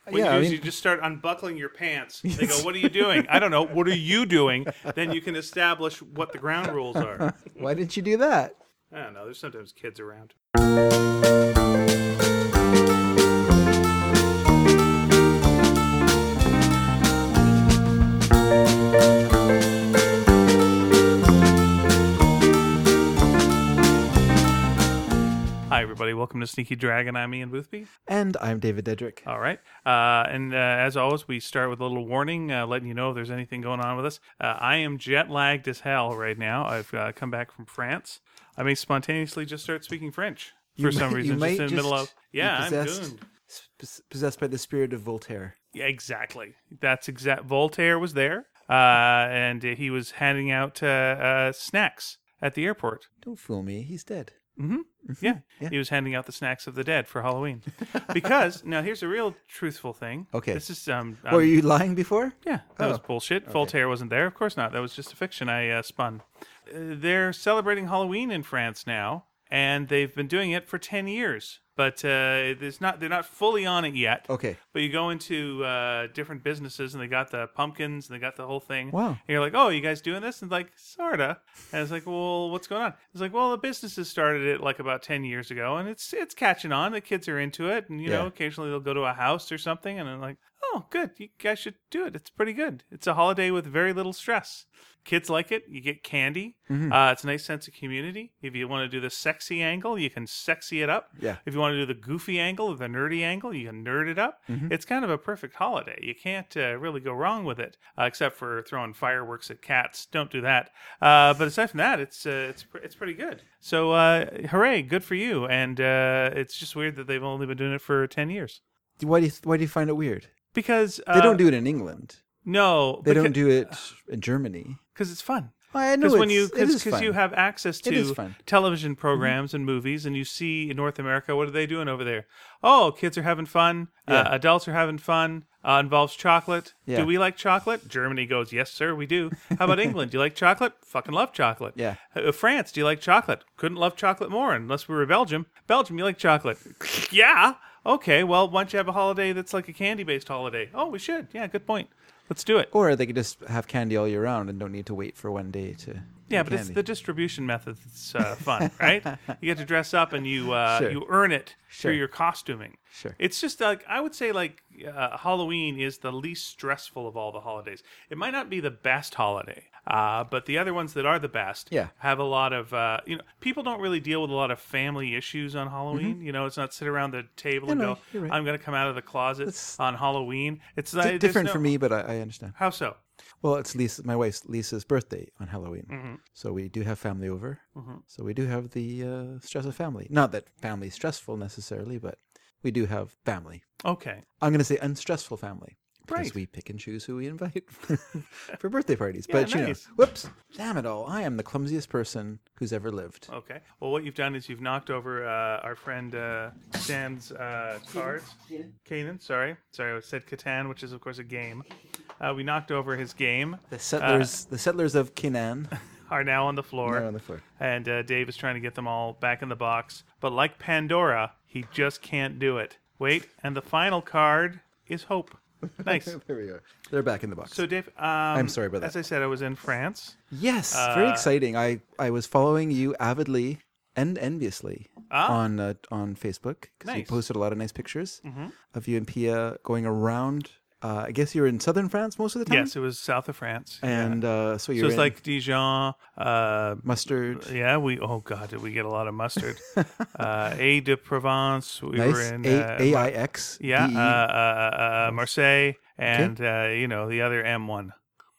What you do is you just start unbuckling your pants. They go, what are you doing? I don't know. What are you doing? Then you can establish what the ground rules are. Why didn't you do that? I don't know. There's sometimes kids around. Hi, everybody. Welcome to Sneaky Dragon. I'm Ian Boothby. And I'm David Dedrick. All right. And as always, we start with a little warning, letting you know if there's anything going on with us. I am jet-lagged as hell right now. I've come back from France. I may spontaneously just start speaking French for some reason. Just in the middle of... Yeah, I'm gooned. Possessed by the spirit of Voltaire. Yeah, exactly. That's exact. Voltaire was there, and he was handing out snacks at the airport. Don't fool me. He's dead. Yeah, he was handing out the snacks of the dead for Halloween. Because now here's a real truthful thing. Okay, this is were you lying before? Yeah, that was bullshit. Okay. Voltaire wasn't there. Of course not. That was just a fiction I spun. They're celebrating Halloween in France now, and they've been doing it for 10 years. But they're not fully on it yet. Okay. But you go into different businesses and they got the pumpkins and they got the whole thing. Wow. And you're like, oh, you guys doing this? And like, sorta. And it's like, well, what's going on? It's like, well, the businesses started it like about 10 years ago and it's catching on. The kids are into it. And, you know, occasionally they'll go to a house or something. And I'm like, oh, good. You guys should do it. It's pretty good. It's a holiday with very little stress. Kids like it. You get candy. It's a nice sense of community. If you want to do the sexy angle, you can sexy it up. Yeah. If you want to do the goofy angle or the nerdy angle, you can nerd it up. It's kind of a perfect hooray. You can't really go wrong with it, except for throwing fireworks at cats. Don't do that. But aside from that, it's pretty good. So hooray, good for you. And it's just weird that they've only been doing it for 10 years. Why do you find it weird? Because they don't do it in England. No, they don't do it in Germany because it's fun. I know because you have access to television programs and movies, and you see in North America, what are they doing over there? Oh, kids are having fun. Adults are having fun. Involves chocolate. Yeah. Do we like chocolate? Germany goes, yes, sir, we do. How about England? Do you like chocolate? Fucking love chocolate. Yeah. France, do you like chocolate? Couldn't love chocolate more unless we were Belgium. Belgium, you like chocolate? Yeah. Okay, well, why don't you have a holiday that's like a candy-based holiday? Oh, we should. Yeah, good point. Let's do it. Or they could just have candy all year round and don't need to wait for one day to. Yeah, but candy. It's the distribution method that's fun, right? You get to dress up and you earn it through your costuming. Sure. It's just like, I would say like Halloween is the least stressful of all the holidays. It might not be the best holiday, but the other ones that are the best have a lot of, people don't really deal with a lot of family issues on Halloween. You know, it's not sit around the table and go, right. I'm going to come out of the closet on Halloween. It's different for me, but I understand. How so? Well, it's my wife's Lisa's birthday on Halloween. So we do have family over. So we do have the stress of family. Not that family is stressful necessarily, but we do have family. Okay. I'm going to say unstressful family. Because right. we pick and choose who we invite for birthday parties. Yeah, but, nice. Whoops, damn it all. I am the clumsiest person who's ever lived. Okay. Well, what you've done is you've knocked over our friend Stan's cards. Kanan, sorry. I said Catan, which is, of course, a game. We knocked over his game. The settlers of Canaan are now on the floor. Now on the floor. And Dave is trying to get them all back in the box. But like Pandora, he just can't do it. Wait, and the final card is hope. Nice. There we go. They're back in the box. So, Dave, I'm sorry about that. As I said, I was in France. Yes, very exciting. I was following you avidly and enviously on Facebook because you posted a lot of nice pictures of you and Pia going around. I guess you were in southern France most of the time? Yes, it was south of France. And so you were it's like Dijon. Mustard. Yeah, did we get a lot of mustard? Aix-de-Provence. We nice. were in AIX. Yeah, Marseille, and the other M1.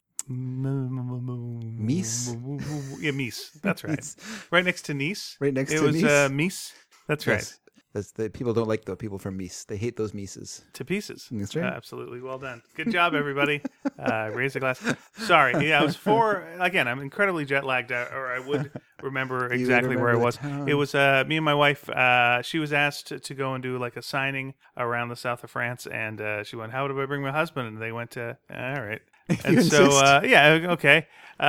Nice? Yeah, Nice. That's right. Nice. Right next to Nice. Right next to Nice? It was Nice. That's right. The people don't like the people from Nice. They hate those Mises. To pieces. That's right. Absolutely. Well done. Good job, everybody. Raise a glass. Sorry. Yeah, I'm incredibly jet lagged, or I would remember exactly where I was. It was me and my wife. She was asked to go and do like a signing around the south of France, and she went, how do I bring my husband? And they went to, all right. And so, okay.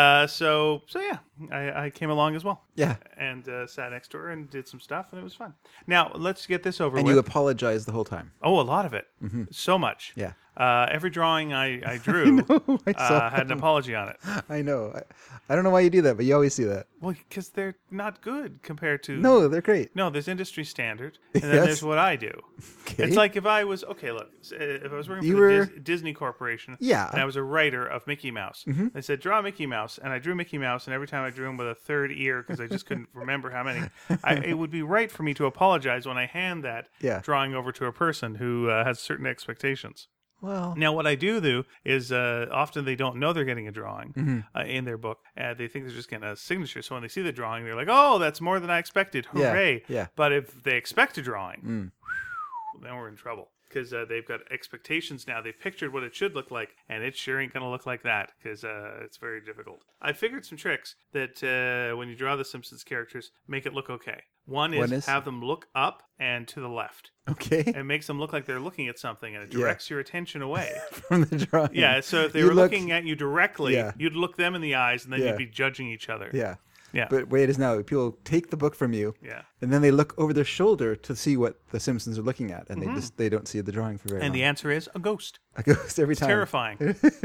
So yeah, I came along as well. Yeah. And sat next to her and did some stuff, and it was fun. Now, let's get this over with. And you apologized the whole time. Oh, a lot of it. Mm-hmm. So much. Yeah. Every drawing I drew I had an apology on it. I know. I don't know why you do that, but you always do that. Well, because they're not good compared to... No, they're great. No, there's industry standard, and then there's what I do. Okay. It's like if I was... Okay, look. If I was working for the Disney Corporation, and I was a writer of Mickey Mouse, they said, draw Mickey Mouse, and I drew Mickey Mouse, and every time I drew him with a third ear, because I just couldn't remember how many, it would be right for me to apologize when I hand that drawing over to a person who has certain expectations. Well, now what I do is often they don't know they're getting a drawing in their book. They think they're just getting a signature. So when they see the drawing, they're like, "Oh, that's more than I expected! Hooray!" Yeah. But if they expect a drawing, then we're in trouble because they've got expectations now. They've pictured what it should look like, and it sure ain't gonna look like that because it's very difficult. I figured some tricks that when you draw the Simpsons characters, make it look okay. One is have them look up and to the left. Okay. It makes them look like they're looking at something, and it directs your attention away from the drawing. Yeah, so if they were looking at you directly, you'd look them in the eyes, and then you'd be judging each other. Yeah. Yeah. But way it is now, people take the book from you, and then they look over their shoulder to see what the Simpsons are looking at, and they don't see the drawing for very long. And the answer is a ghost. A ghost every time. Terrifying.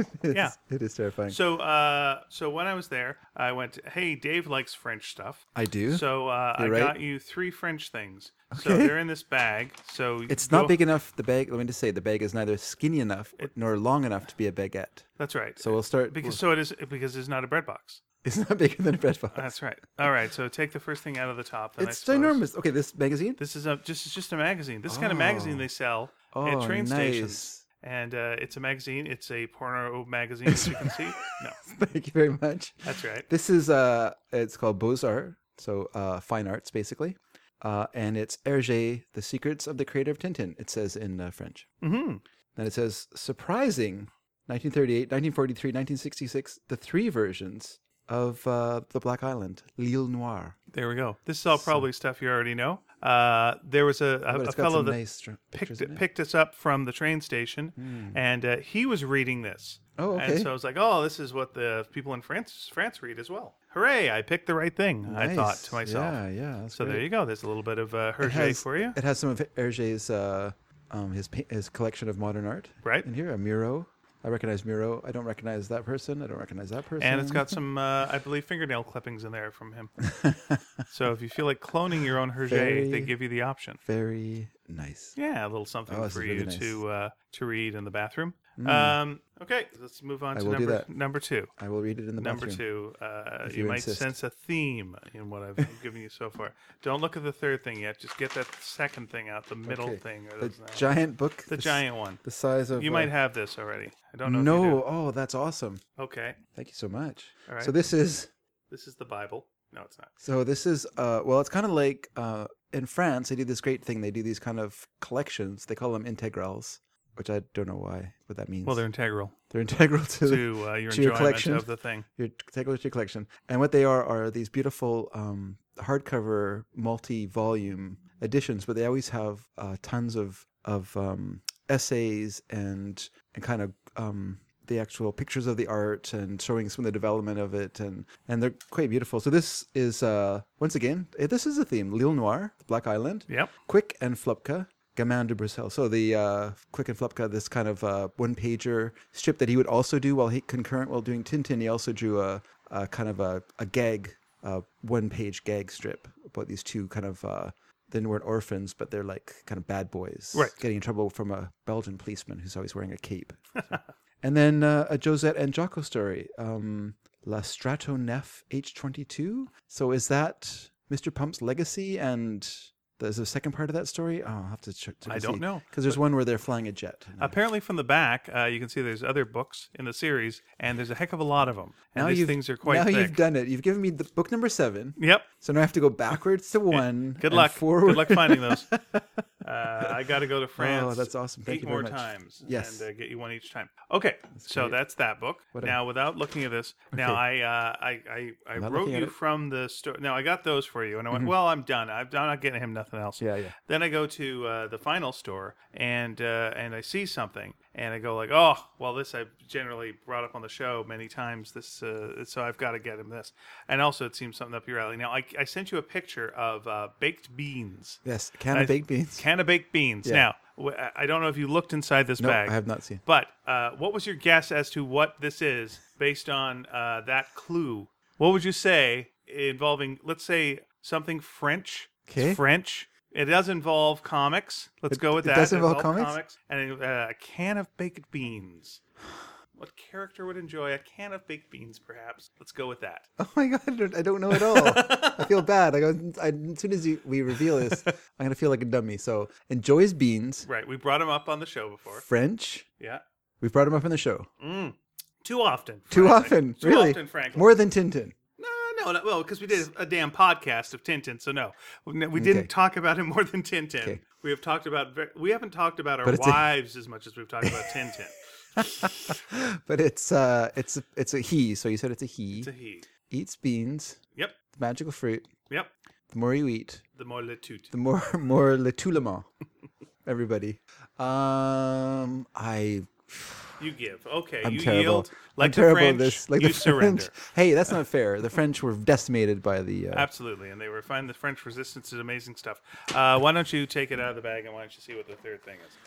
It is terrifying. So when I was there, I went, hey, Dave likes French stuff. I do. So I got you 3 French things. Okay. So they're in this bag. So it's not big enough, the bag. Let me just say, the bag is neither skinny enough nor long enough to be a baguette. That's right. So we'll start. Because it's not a bread box. It's not bigger than a bread box. That's right. All right. So take the first thing out of the top. It's ginormous. Okay, this magazine? This is just a magazine. This kind of magazine they sell at train stations. And it's a magazine. It's a porno magazine, as you can see. No. Thank you very much. That's right. This is, it's called Beaux-Arts, so fine arts, basically. And it's Hergé, The Secrets of the Creator of Tintin, it says in French. Mm-hmm. Then it says, surprising, 1938, 1943, 1966, the 3 versions of the Black Island, L'Île Noire. There we go. This is all probably stuff you already know. There was a fellow that picked us up from the train station, and he was reading this. Oh, okay. And so I was like, oh, this is what the people in France read as well. Hooray, I picked the right thing, nice. I thought to myself. Yeah. So great. There you go. There's a little bit of Hergé for you. It has some of Hergé's, his collection of modern art in here, a Miro. I recognize Miro. I don't recognize that person. I don't recognize that person. And it's got some, I believe, fingernail clippings in there from him. So if you feel like cloning your own Hergé, they give you the option. Very nice. Yeah, a little something for you to read in the bathroom. Okay, let's move on to number 2. I will read it in the bathroom. Number 2. You might sense a theme in what I've given you so far. Don't look at the third thing yet. Just get that second thing out, the middle thing. Or the giant book? The giant one. The size of... You might have this already. I don't know No. if you do. Oh, that's awesome. Okay. Thank you so much. All right. So this is... This is the Bible. No, it's not. So this is... well, it's kind of like... in France, they do this great thing. They do these kind of collections. They call them integrals. Which I don't know what that means. Well, they're integral. They're integral to your enjoyment your collection of the thing. You're integral to your collection. And what they are these beautiful hardcover multi-volume editions, but they always have tons of essays and kind of the actual pictures of the art and showing some of the development of it, and they're quite beautiful. So this is once again, this is a theme: L'Île Noire, Black Island. Yep. Quick and Flupka. Gamin de Bruxelles. So the Quick and Flupka, this kind of one-pager strip that he would also do while doing Tintin. He also drew a kind of a gag, one-page gag strip about these two kind of, they weren't orphans, but they're like kind of bad boys. Right. Getting in trouble from a Belgian policeman who's always wearing a cape. So. And then a Josette and Jocko story, La Stratonef H22. So is that Mr. Pump's legacy and... Is there a second part of that story? Oh, I'll have to check. I don't know. Because there's one where they're flying a jet. Apparently from the back, you can see there's other books in the series, and there's a heck of a lot of them. And these things are quite thick. Now you've done it. You've given me the book number 7. Yep. So now I have to go backwards to 1. Good luck. Forward. Good luck finding those. I got to go to France. Oh, that's awesome. Thank 8 you very more much. times. Yes. And get you one each time. Okay. That's that book. Now, without looking at this, now I wrote you from the story. Now, I got those for you, and I went, well, I'm done. I'm not getting him nothing else. Yeah. Then I go to the final store, and I see something, and I go like, oh, well, this I've generally brought up on the show many times. This, so I've got to get him this. And also, it seems something up your alley. Now, I sent you a picture of baked beans. Yes, a can of baked beans. Can of baked beans. Yeah. Now, I don't know if you looked inside this bag. I have not seen. But what was your guess as to what this is based on that clue? What would you say involving, let's say, something French? Okay. French. It does involve comics. Let's go with that. It does involve comics? And a can of baked beans. What character would enjoy a can of baked beans, perhaps? Let's go with that. Oh my God, I don't know at all. I feel bad. As soon as we reveal this, I'm going to feel like a dummy. So, enjoys beans. Right. We brought him up on the show before. French. Yeah. We've brought him up on the show. Too often. Too often. Really? Too often, frankly. More than Tintin. No, well, because we did a damn podcast of Tintin, so no, we didn't talk about him more than Tintin. Okay. We haven't talked about our wives as much as we've talked about Tintin. But it's a he. So you said it's a he. It's a he. Eats beans. Yep. The magical fruit. Yep. The more you eat, the more le tout. The more le tout le monde. Everybody. You give. Okay, I'm you terrible. Yield. Like I'm the terrible French, at this. Like you the surrender. French. Hey, that's not fair. The French were decimated by the... Absolutely, and they were fine. The French resistance is amazing stuff. Why don't you take it out of the bag, and why don't you see what the third thing is?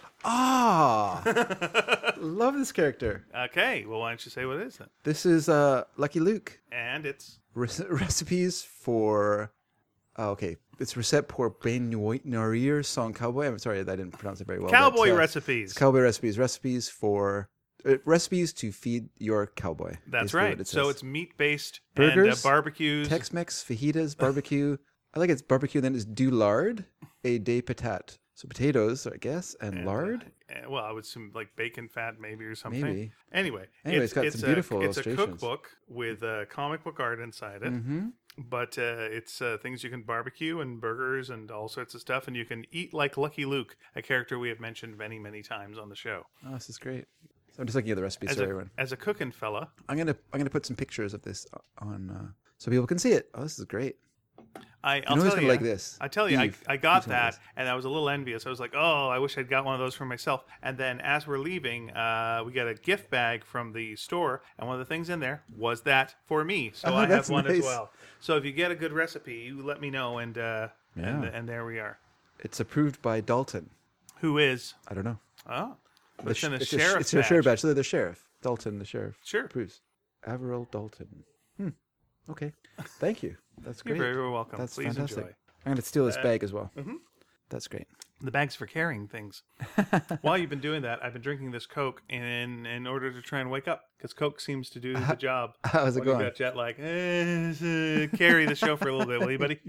Love this character. Okay, well, why don't you say what it is then? This is Lucky Luke. And it's... recipes for... okay. It's recette pour ben nourrir son cowboy. I'm sorry, I didn't pronounce it very well. Cowboy recipes. Cowboy recipes. Recipes for... recipes to feed your cowboy. That's right. So it's meat-based burgers, and barbecues. Tex-Mex, fajitas, barbecue. I like it's barbecue, then it's du lard et des patates. So potatoes, I guess, and lard. Well, I would assume like bacon fat maybe or something. Maybe. Anyway, it's got some beautiful illustrations. It's a cookbook with comic book art inside it. Mm-hmm. But it's things you can barbecue and burgers and all sorts of stuff. And you can eat like Lucky Luke, a character we have mentioned many, many times on the show. Oh, this is great. So I'm just looking at the recipes for everyone. As a cooking fella. I'm gonna put some pictures of this on so people can see it. Oh, this is great. I'll tell you, like this. I tell you, I got that, and I was a little envious. I was like, oh, I wish I'd got one of those for myself. And then as we're leaving, we got a gift bag from the store, and one of the things in there was that for me. So I have one as well. So if you get a good recipe, you let me know, and there we are. It's approved by Dalton. Who is? I don't know. Oh, it's in a sheriff badge. It's a sheriff badge. So the sheriff. Dalton, the sheriff. Sure. Approves. Averill Dalton. Okay. Thank you. That's great. You're very, very welcome. That's Please fantastic. enjoy. I'm going to steal this bag as well. Mm-hmm. That's great. The bag's for carrying things. While you've been doing that, I've been drinking this Coke in order to try and wake up, because Coke seems to do the job. How's it going? You got jet lag. Carry the show for a little bit, will you, buddy?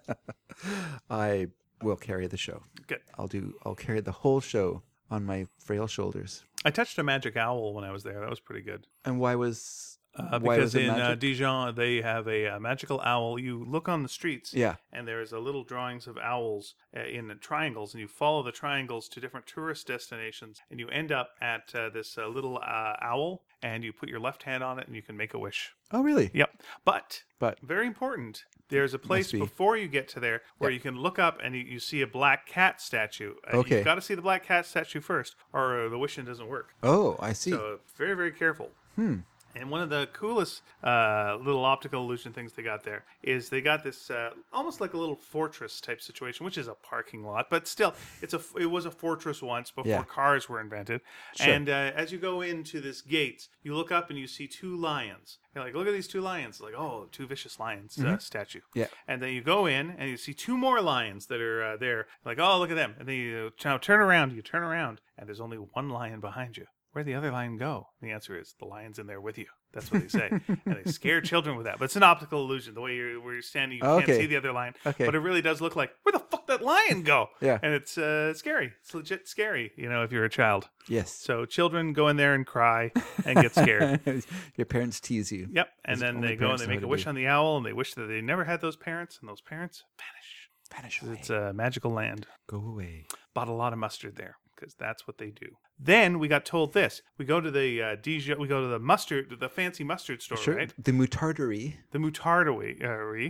I will carry the show. Good. I'll carry the whole show on my frail shoulders. I touched a magic owl when I was there. That was pretty good. And why was... because in Dijon, they have a magical owl. You look on the streets, yeah, and there's a little drawings of owls in the triangles, and you follow the triangles to different tourist destinations, and you end up at this little owl, and you put your left hand on it, and you can make a wish. Oh, really? Yep. But very important, there's a place before you get to there where you can look up and you see a black cat statue. Okay. You've got to see the black cat statue first, or the wishing doesn't work. Oh, I see. So very, very careful. And one of the coolest little optical illusion things they got there is they got this almost like a little fortress type situation, which is a parking lot, but still, it was a fortress once before cars were invented. Sure. And as you go into this gate, you look up and you see two lions. You're like, look at these two lions. Like, oh, two vicious lions statue. Yeah. And then you go in and you see two more lions that are there. Like, oh, look at them. And then you turn around, and there's only one lion behind you. Where'd the other lion go? And the answer is the lion's in there with you. That's what they say. And they scare children with that. But it's an optical illusion. The way you're standing, you can't see the other lion. Okay. But it really does look like, where the fuck did that lion go? Yeah. And it's scary. It's legit scary, if you're a child. Yes. So children go in there and cry and get scared. Your parents tease you. Yep. And then they go and they make a wish on the owl, and they wish that they never had those parents, and those parents vanish away. It's a magical land. Go away. Bought a lot of mustard there, because that's what they do. Then we got told this. We go to the Dijon, we go to the fancy mustard store, Sure. right? The Moutarderie. The Moutarderie.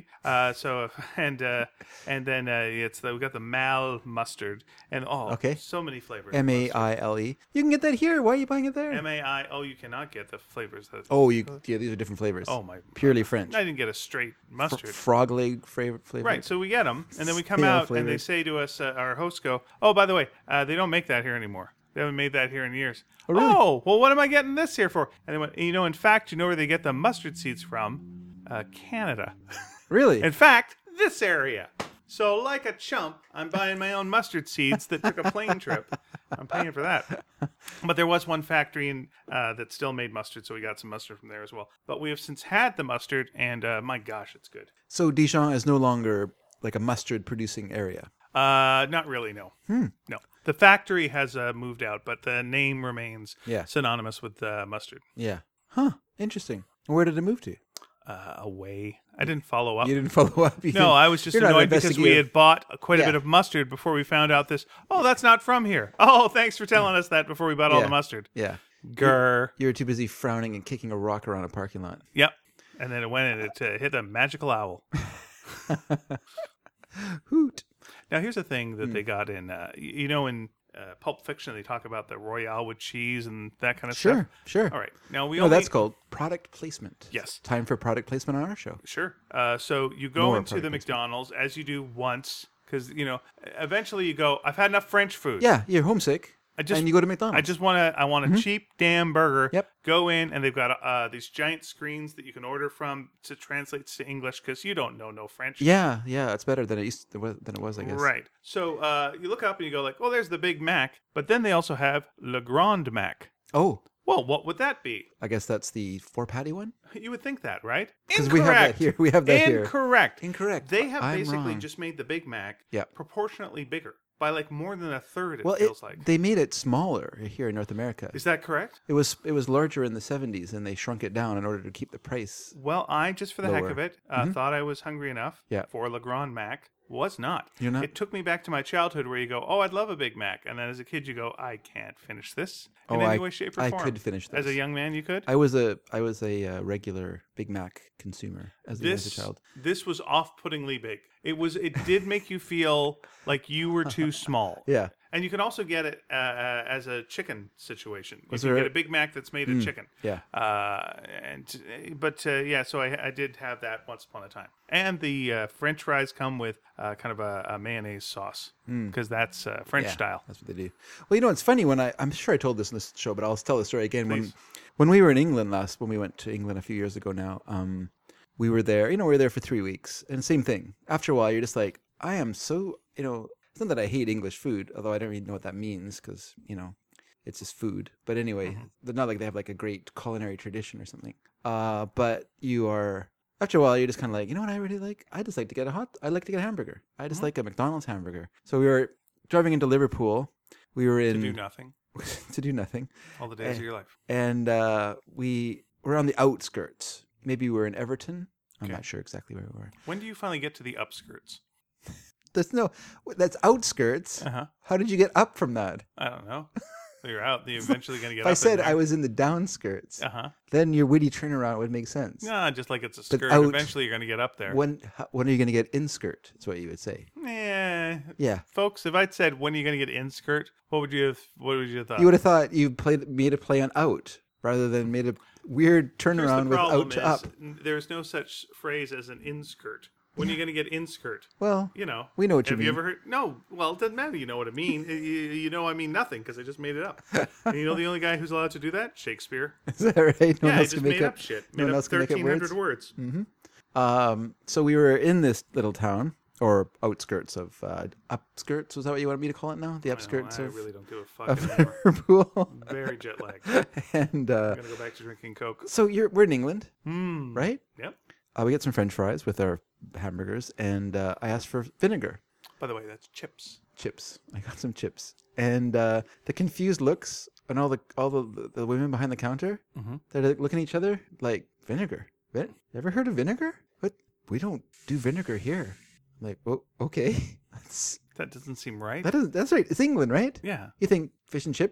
And then we got the Mal mustard, and so many flavors. Maile. You can get that here. Why are you buying it there? MAI. Oh, you cannot get the flavors. These are different flavors. Oh my! Purely French. I didn't get a straight mustard. Frog leg flavor. Right. So we get them, and then we come out, and they say to us, our hosts go, "Oh, by the way, they don't make that here anymore. They haven't made that here in years." Oh, really? Oh, well, what am I getting this here for? And they went, in fact, you know where they get the mustard seeds from? Canada. Really? In fact, this area. So, like a chump, I'm buying my own mustard seeds that took a plane trip. I'm paying for that. But there was one factory that still made mustard, so we got some mustard from there as well. But we have since had the mustard, and my gosh, it's good. So Dijon is no longer like a mustard producing area? Not really, no. No. The factory has moved out, but the name remains synonymous with mustard. Yeah. Huh. Interesting. Where did it move to? Away. I didn't follow up. You didn't follow up? No, I was just annoyed because we had bought quite a bit of mustard before we found out this. Oh, that's not from here. Oh, thanks for telling us that before we bought all the mustard. Yeah. Grr. You were too busy frowning and kicking a rock around a parking lot. Yep. And then it went and it hit a magical owl. Hoot. Now, here's a thing that they got in, in Pulp Fiction, they talk about the Royale with cheese and that kind of stuff. Sure. All right. Now, that's called product placement. Yes. Time for product placement on our show. Sure. So you go into the McDonald's, as you do once, because, eventually you go, I've had enough French food. Yeah, you're homesick. And you go to McDonald's. I want a cheap damn burger. Yep. Go in, and they've got these giant screens that you can order from to translate to English because you don't know no French. Yeah, it's better than it was, I guess. Right. So you look up and you go like, oh, there's the Big Mac, but then they also have Le Grand Mac. Oh. Well, what would that be? I guess that's the 4-patty one? You would think that, right? Because we have that here. We have that here. Incorrect. They have basically just made the Big Mac proportionately bigger. By like more than a third, it feels like. They made it smaller here in North America. Is that correct? It was larger in the 70s, and they shrunk it down in order to keep the price. Well, I, just for the heck of it, thought I was hungry enough for Le Grand Mac. Was not. You're not? It took me back to my childhood where you go, oh, I'd love a Big Mac. And then as a kid, you go, I can't finish this in any way, shape, or form. I could finish this. As a young man, you could? I was a regular Big Mac consumer as a child. This was off-puttingly big. It did make you feel like you were too small. Yeah. And you can also get it as a chicken situation. You can get a Big Mac that's made of chicken. Yeah. So I did have that once upon a time. And the French fries come with kind of a mayonnaise sauce because that's French style. That's what they do. Well, it's funny I'm sure I told this in this show, but I'll tell the story again. Please. When we were in England when we went to England a few years ago now, we were there. We were there for 3 weeks, and same thing. After a while, you're just like, I am so, it's not that I hate English food, although I don't really know what that means because, it's just food. But anyway, they're not like they have like a great culinary tradition or something. But you are, after a while, you're just kind of like, you know what I really like? I just like to get I'd like to get a hamburger. I just like a McDonald's hamburger. So we were driving into Liverpool. We were in... To do nothing. To do nothing. All the days of your life. And we were on the outskirts. Maybe we were in Everton. I'm not sure exactly where we were. When do you finally get to the upskirts? That's outskirts. How did you get up from that? I don't know. You're out. You're eventually going to get up. If I said I was in the downskirts, then your witty turnaround would make sense. No, just like it's a skirt. Eventually you're going to get up there. When are you going to get in skirt? Is what you would say. Yeah. Folks, if I'd said when are you going to get in skirt, what would you have thought? You would have thought you made a play on out rather than made a weird turnaround with out to up. There's no such phrase as an in skirt. When are you going to get in skirt? Well, we know what you mean. Have you ever heard? No. Well, it doesn't matter. You know what I mean. I mean nothing because I just made it up. And the only guy who's allowed to do that? Shakespeare. Is that right? No one else just made up shit. Made up 1,300 words. Mm-hmm. So we were in this little town, or outskirts of upskirts. Was that what you wanted me to call it now? The upskirts of... I really don't give a fuck anymore. Liverpool. Very jet lagged. And I'm going to go back to drinking Coke. So we're in England, right? Yep. We get some French fries with our hamburgers, and I asked for vinegar. By the way, that's chips. Chips. I got some chips, and the confused looks and all the women behind the counter. They're looking at each other like, vinegar. Ever heard of vinegar? What? We don't do vinegar here. I'm like, oh, okay. That doesn't seem right. That's right. It's England, right? Yeah. You think fish and chips,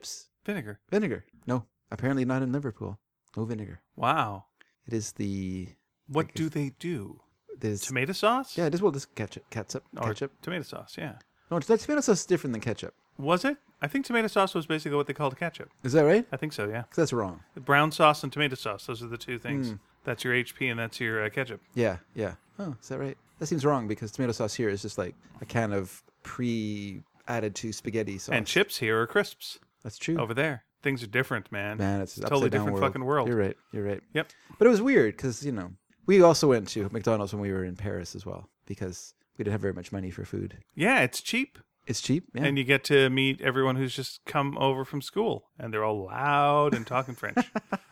Vinegar. Vinegar. No, apparently not in Liverpool. No vinegar. Wow. It is the... What do they do? There's tomato sauce? Yeah, this ketchup. Tomato sauce, yeah. No, tomato sauce is different than ketchup. Was it? I think tomato sauce was basically what they called ketchup. Is that right? I think so, yeah. 'Cause that's wrong. Brown sauce and tomato sauce, those are the two things. That's your HP and that's your ketchup. Yeah. Oh, is that right? That seems wrong because tomato sauce here is just like a can of added to spaghetti sauce. And chips here are crisps. That's true. Over there. Things are different, man. Man, it's a totally different fucking world. You're right. Yep. But it was weird because, we also went to McDonald's when we were in Paris as well because we didn't have very much money for food. Yeah, it's cheap. It's cheap, yeah. And you get to meet everyone who's just come over from school, and they're all loud and talking French.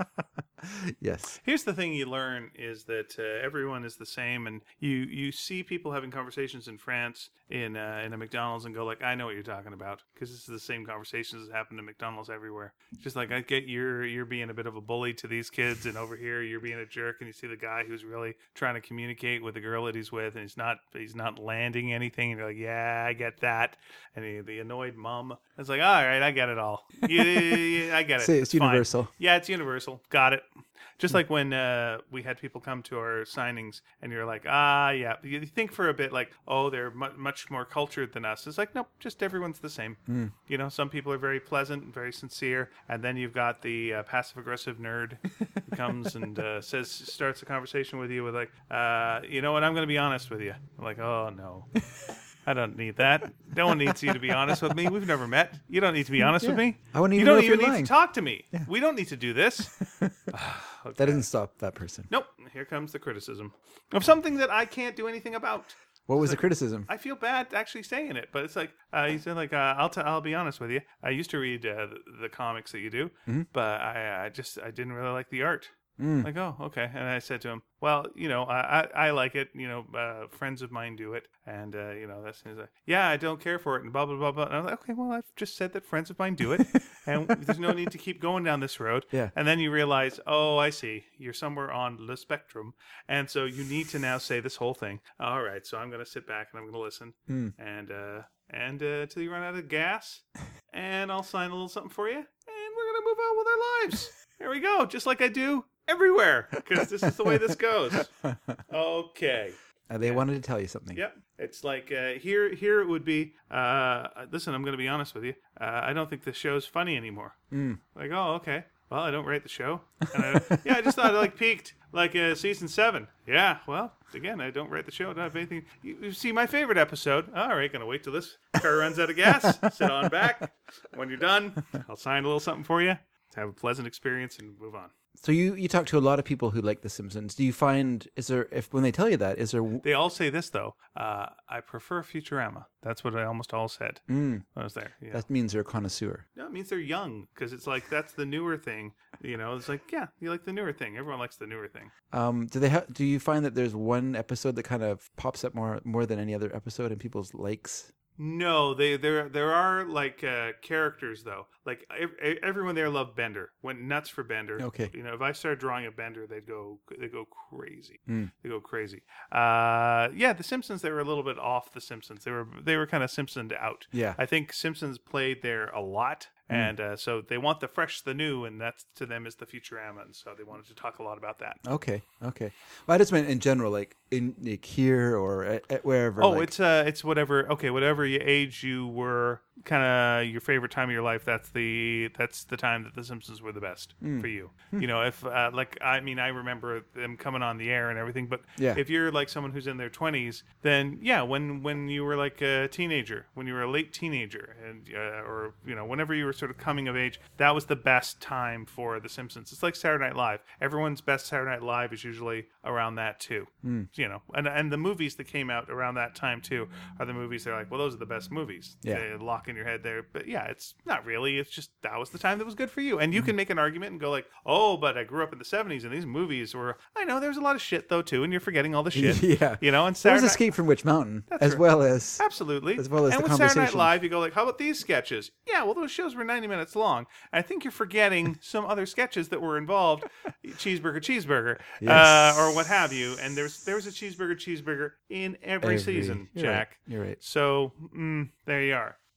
Yes. Here's the thing you learn is that everyone is the same, and you see people having conversations in France in a McDonald's and go like, I know what you're talking about, because this is the same conversations that happen in McDonald's everywhere. Just like, I get you're being a bit of a bully to these kids, and over here you're being a jerk, and you see the guy who's really trying to communicate with the girl that he's with, and he's not landing anything, and you're like, yeah, I get that. And the annoyed mom, it's like, all right, I get it all. Yeah, I get it. See, it's universal. Fine. Yeah, it's universal. Got it. Just like when we had people come to our signings and you're like, yeah. You think for a bit like, oh, they're much more cultured than us. It's like, nope, just everyone's the same. Some people are very pleasant and very sincere. And then you've got the passive-aggressive nerd who comes and starts a conversation with you with like, you know what, I'm going to be honest with you. I'm like, oh, no. I don't need that. No one needs you to be honest with me. We've never met. You don't need to be honest with me. I wouldn't even know know if you don't you're even lying. need to talk to me. Yeah. We don't need to do this. Okay. That doesn't stop that person. Nope. Here comes the criticism of something that I can't do anything about. What was the criticism? I feel bad actually saying it, but it's like he said, like I'll be honest with you. I used to read the comics that you do, but I didn't really like the art. Like, oh, okay. And I said to him, well, I like it. Friends of mine do it. And, that's like, yeah, I don't care for it. And blah, blah, blah, blah. And I was like, okay, well, I've just said that friends of mine do it. And there's no need to keep going down this road. Yeah. And then you realize, oh, I see. You're somewhere on the spectrum. And so you need to now say this whole thing. All right. So I'm going to sit back and I'm going to listen. And until you run out of gas. And I'll sign a little something for you. And we're going to move on with our lives. Here we go. Just like I do everywhere, because this is the way this goes. Okay. They wanted to tell you something. Yep. It's like here it would be, listen, I'm going to be honest with you. I don't think the show's funny anymore. Like, oh, okay. Well, I don't write the show. And I just thought it peaked like season 7. Yeah, well, again, I don't write the show. I don't have anything. You see my favorite episode. All right, going to wait till this car runs out of gas. Sit on back. When you're done, I'll sign a little something for you. Have a pleasant experience and move on. So you talk to a lot of people who like The Simpsons. Do you find, when they tell you that, is there... They all say this, though. I prefer Futurama. That's what I almost all said when I was there. Yeah. That means they're a connoisseur. No, it means they're young, because it's like, that's the newer thing. It's like, yeah, you like the newer thing. Everyone likes the newer thing. Do you find that there's one episode that kind of pops up more than any other episode in people's likes? No, there are like characters though. Like everyone there loved Bender. Went nuts for Bender. Okay. If I started drawing a Bender, they go crazy. They go crazy. The Simpsons, they were a little bit off the Simpsons. They were kind of Simpsoned out. Yeah. I think Simpsons played there a lot. And so they want the fresh, the new, and that to them is the Futurama. And so they wanted to talk a lot about that. Okay. Well, I just meant in general, like in here or at wherever. Oh, it's whatever. Okay, whatever age you were, kind of your favorite time of your life. That's the time that the Simpsons were the best for you. If I remember them coming on the air and everything. But if you're like someone who's in their 20s, then when you were like a teenager, when you were a late teenager, and or whenever you were sort of coming of age, that was the best time for The Simpsons. It's like Saturday Night Live. Everyone's best Saturday Night Live is usually around that too. And the movies that came out around that time too are the movies they're like, well, those are the best movies. Yeah. They lock in your head there. But yeah, it's not really. It's just that was the time that was good for you. And you can make an argument and go like, oh, but I grew up in the 70s and these movies were, I know there's a lot of shit though too, and you're forgetting all the shit. Yeah. And Saturday Night... Escape from Witch Mountain Absolutely. As well as and the with conversation. Saturday Night Live, you go like, how about these sketches? Yeah, well, those shows were 90 minutes long. I think you're forgetting some other sketches that were involved. Cheeseburger, yes. Or what have you. And there was a cheeseburger in every season, Jack. You're right. So there you are.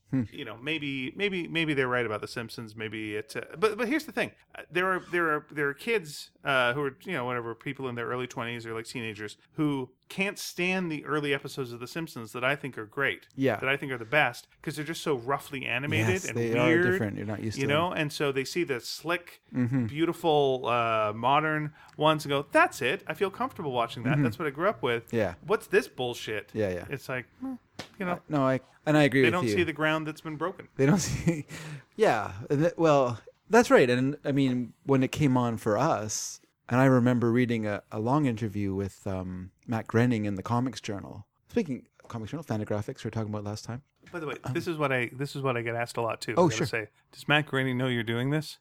You know, maybe they're right about The Simpsons. Maybe it's but here's the thing: there are kids who are, you know, whatever, people in their early 20s or like teenagers who can't stand the early episodes of The Simpsons that I think are great. Yeah, that I think are the best because they're just so roughly animated. Yes, and they weird. Are different. You're not used to, you know, them. And so they see the slick, beautiful, modern ones and go, "That's it. I feel comfortable watching that. That's what I grew up with." Yeah. What's this bullshit? Yeah. It's like, you know. No, I agree with you. They don't see the ground that's been broken. They don't see. Yeah. Well, that's right. And I mean, when it came on for us, and I remember reading a long interview with Matt Groening in the Comics Journal. Speaking of Comics Journal, Fantagraphics, we were talking about last time. By the way, this is what I get asked a lot too. Oh, sure. Say, does Matt Groening know you're doing this?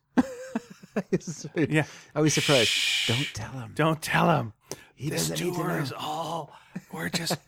Yeah. I was surprised. Don't tell him. Don't tell him. This tour is all. We're just.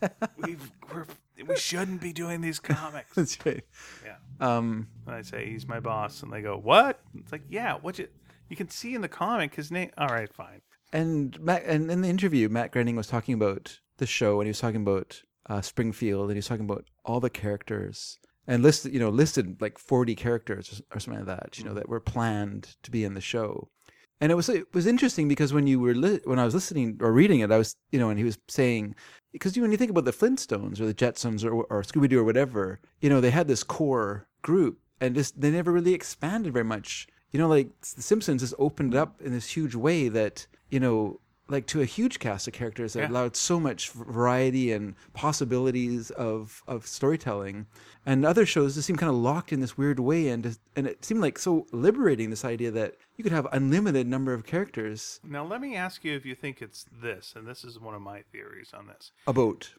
We shouldn't be doing these comics. That's right. Yeah. And I say he's my boss, and they go, "What?" It's like, yeah. What you can see in the comic his name. All right, fine. And in the interview, Matt Groening was talking about the show, and he was talking about Springfield, and he was talking about all the characters, and listed like 40 characters or something like that, you know, that were planned to be in the show. And it was interesting because when I was listening or reading it, I was, you know, and he was saying, because when you think about the Flintstones or the Jetsons or Scooby-Doo or whatever, you know, they had this core group and they never really expanded very much. You know, like The Simpsons just opened up in this huge way that, you know, like to a huge cast of characters that allowed so much variety and possibilities of storytelling. And other shows just seem kind of locked in this weird way, and it seemed like so liberating, this idea that you could have unlimited number of characters. Now let me ask you if you think it's this, and this is one of my theories on this. About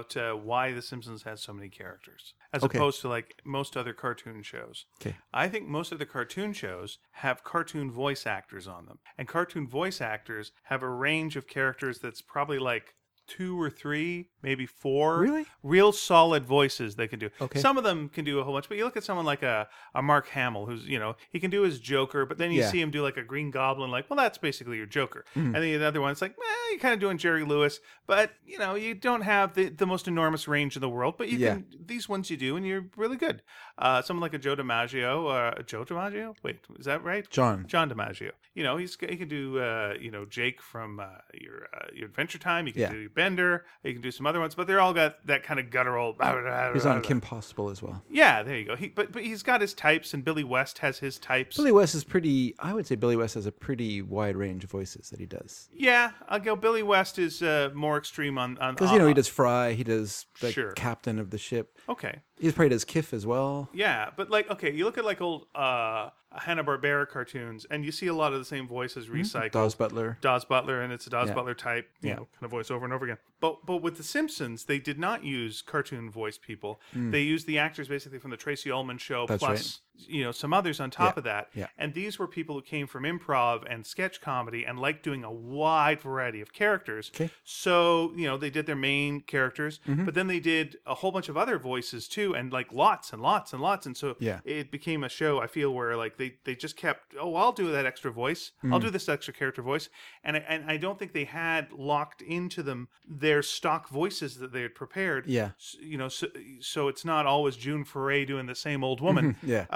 why The Simpsons has so many characters, as opposed to like most other cartoon shows. Okay. I think most of the cartoon shows have cartoon voice actors on them, and cartoon voice actors have a range of characters that's probably like 2 or 3, maybe 4 really real solid voices they can do. Okay. Some of them can do a whole bunch, but you look at someone like a Mark Hamill, who's, you know, he can do his Joker, but then you see him do like a Green Goblin, like, well, that's basically your Joker. And then the other one, it's like, you're kind of doing Jerry Lewis, but, you know, you don't have the most enormous range in the world, but you can, these ones you do, and you're really good. Someone like a Joe DiMaggio, Joe DiMaggio? Wait, is that right? John DiMaggio. You know, he can do, you know, Jake from your Adventure Time. He can do Bender. He can do some other ones, but they're all got that kind of guttural. He's on Kim Possible as well. Yeah, there you go. But he's got his types, and Billy West has his types. Billy West is pretty. I would say Billy West has a pretty wide range of voices that he does. Yeah, I'll go. Billy West is more extreme on because he does Fry. He does the captain of the ship. Okay. He's probably does Kif as well. Yeah, but like, okay, you look at like old Hanna-Barbera cartoons, and you see a lot of the same voices recycled. Dawes Butler, and it's a Dawes Butler type, you know, kind of voice over and over again. But with The Simpsons, they did not use cartoon voice people. They used the actors basically from the Tracy Ullman Show, plus you know, some others on top of that. Yeah. And these were people who came from improv and sketch comedy and liked doing a wide variety of characters. Okay. So, you know, they did their main characters, but then they did a whole bunch of other voices too, and like lots and lots and lots. And so it became a show, I feel, where like they just kept, I'll do that extra voice. I'll do this extra character voice. And I don't think they had locked into them their stock voices that they had prepared. Yeah. You know, so it's not always June Foray doing the same old woman.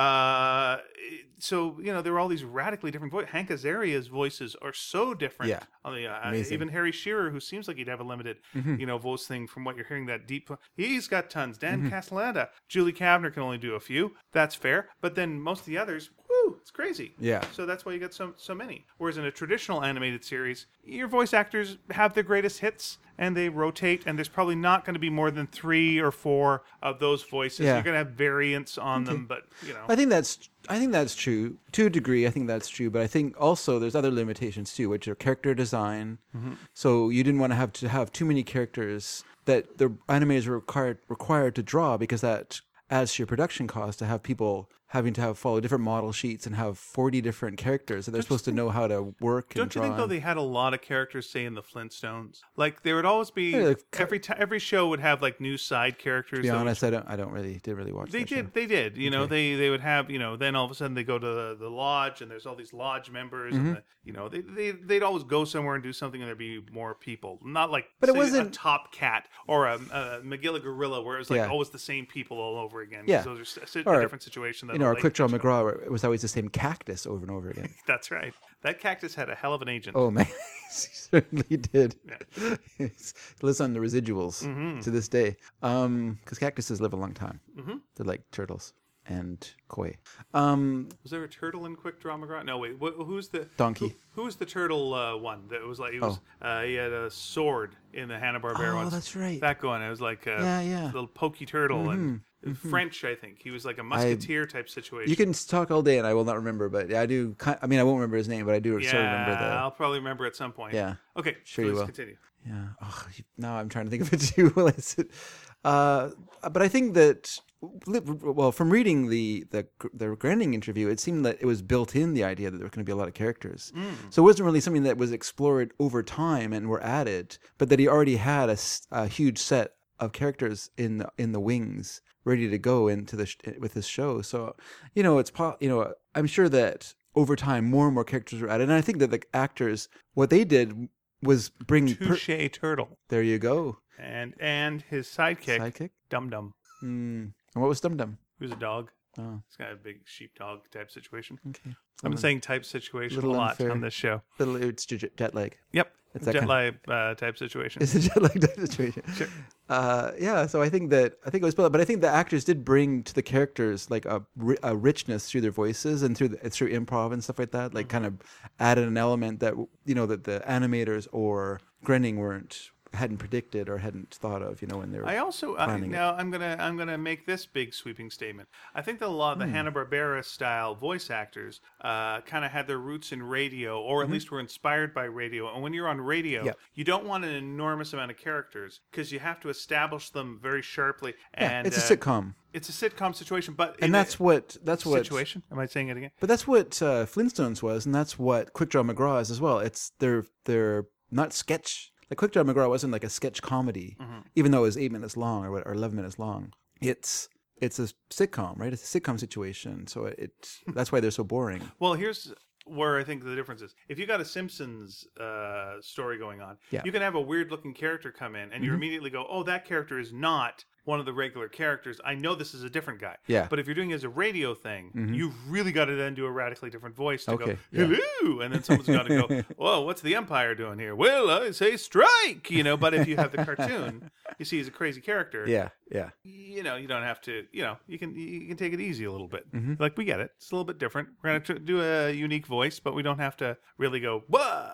So, you know, there were all these radically different voices. Hank Azaria's voices are so different. Yeah. Even Harry Shearer, who seems like he'd have a limited, you know, voice thing from what you're hearing, that deep. He's got tons. Dan Castellaneta. Julie Kavner can only do a few. That's fair. But then most of the others, it's crazy. Yeah. So that's why you get so many. Whereas in a traditional animated series, your voice actors have their greatest hits and they rotate, and there's probably not going to be more than 3 or 4 of those voices. Yeah. You're going to have variants on them, but you know. I think that's true to a degree. I think that's true, but I think also there's other limitations too, which are character design. So you didn't want to have too many characters that the animators were required to draw, because that adds to your production cost to have people having to follow different model sheets and have 40 different characters that they're supposed to know how to work and draw. Don't you think, though, they had a lot of characters, say, in the Flintstones? Like, there would always be, every show would have, like, new side characters. To be honest, I didn't really watch They did. You know, they would have, you know, then all of a sudden they go to the lodge, and there's all these lodge members, and, you know, they'd always go somewhere and do something, and there'd be more people. Not like, but it wasn't a Top Cat or a Magilla Gorilla, where it was, like, always the same people all over again. Yeah. Those are a different situation. You know, our Quick Draw McGraw, it was always the same cactus over and over again. That's right. That cactus had a hell of an agent. Oh, man. He certainly did. Yeah. He lives on the residuals to this day. Because cactuses live a long time. They're like turtles and koi. Was there a turtle in Quick Draw McGraw? No, wait. Who's the... Donkey. Who was the turtle one that was like... he had a sword in the Hanna-Barbera ones. Oh, that's right. That going. It was like a little pokey turtle and... French, I think. He was like a musketeer type situation. You can talk all day and I will not remember, but I do. I mean, I won't remember his name, but I do sort of remember the... I'll probably remember at some point. Yeah. Okay, sure please you will. Continue. Yeah. Oh, now I'm trying to think of it too. But I think that, well, from reading the Groening interview, it seemed that it was built in, the idea that there were going to be a lot of characters. So it wasn't really something that was explored over time and were added, but that he already had a huge set of characters in the wings ready to go into with this show. So, you know, I'm sure that over time more and more characters were added, and I think that the actors, what they did was bring Touche Turtle. There you go. And his sidekick. Dum Dum. And what was Dum Dum? He was a dog. Oh. It's got a big sheepdog type situation. Okay. I've been saying type situation a lot unfair. On this show. It's jet lag. Yep. It's a jet lag type situation. It's a jet lag type situation. Sure. Yeah, so I think it was built, but I think the actors did bring to the characters like a richness through their voices and through improv and stuff like that. Like kind of added an element that, you know, that the animators or Groening hadn't predicted or hadn't thought of, you know, when they were planning now I'm gonna make this big sweeping statement. I think that a lot of the Hanna-Barbera style voice actors kind of had their roots in radio, or at least were inspired by radio. And when you're on radio, you don't want an enormous amount of characters because you have to establish them very sharply. And it's a sitcom. It's a sitcom situation, but that's what situation. Am I saying it again? But that's what Flintstones was, and that's what Quick Draw McGraw is as well. It's they're not sketch. Like Quick Draw McGraw wasn't like a sketch comedy, even though it was 8 minutes long or 11 minutes long. It's a sitcom, right? It's a sitcom situation, so that's why they're so boring. Well, here's where I think the difference is. If you got a Simpsons story going on, you can have a weird looking character come in, and you immediately go, "Oh, that character is not one of the regular characters. I know this is a different guy." Yeah. But if you're doing it as a radio thing, you've really got to then do a radically different voice to go, "Hello," and then someone's got to go, "Whoa, what's the Empire doing here?" "Well, I say strike," you know. But if you have the cartoon, you see he's a crazy character. Yeah. You know, you don't have to. You know, you can take it easy a little bit. Like, we get it. It's a little bit different. We're gonna do a unique voice, but we don't have to really go, "Whoa,"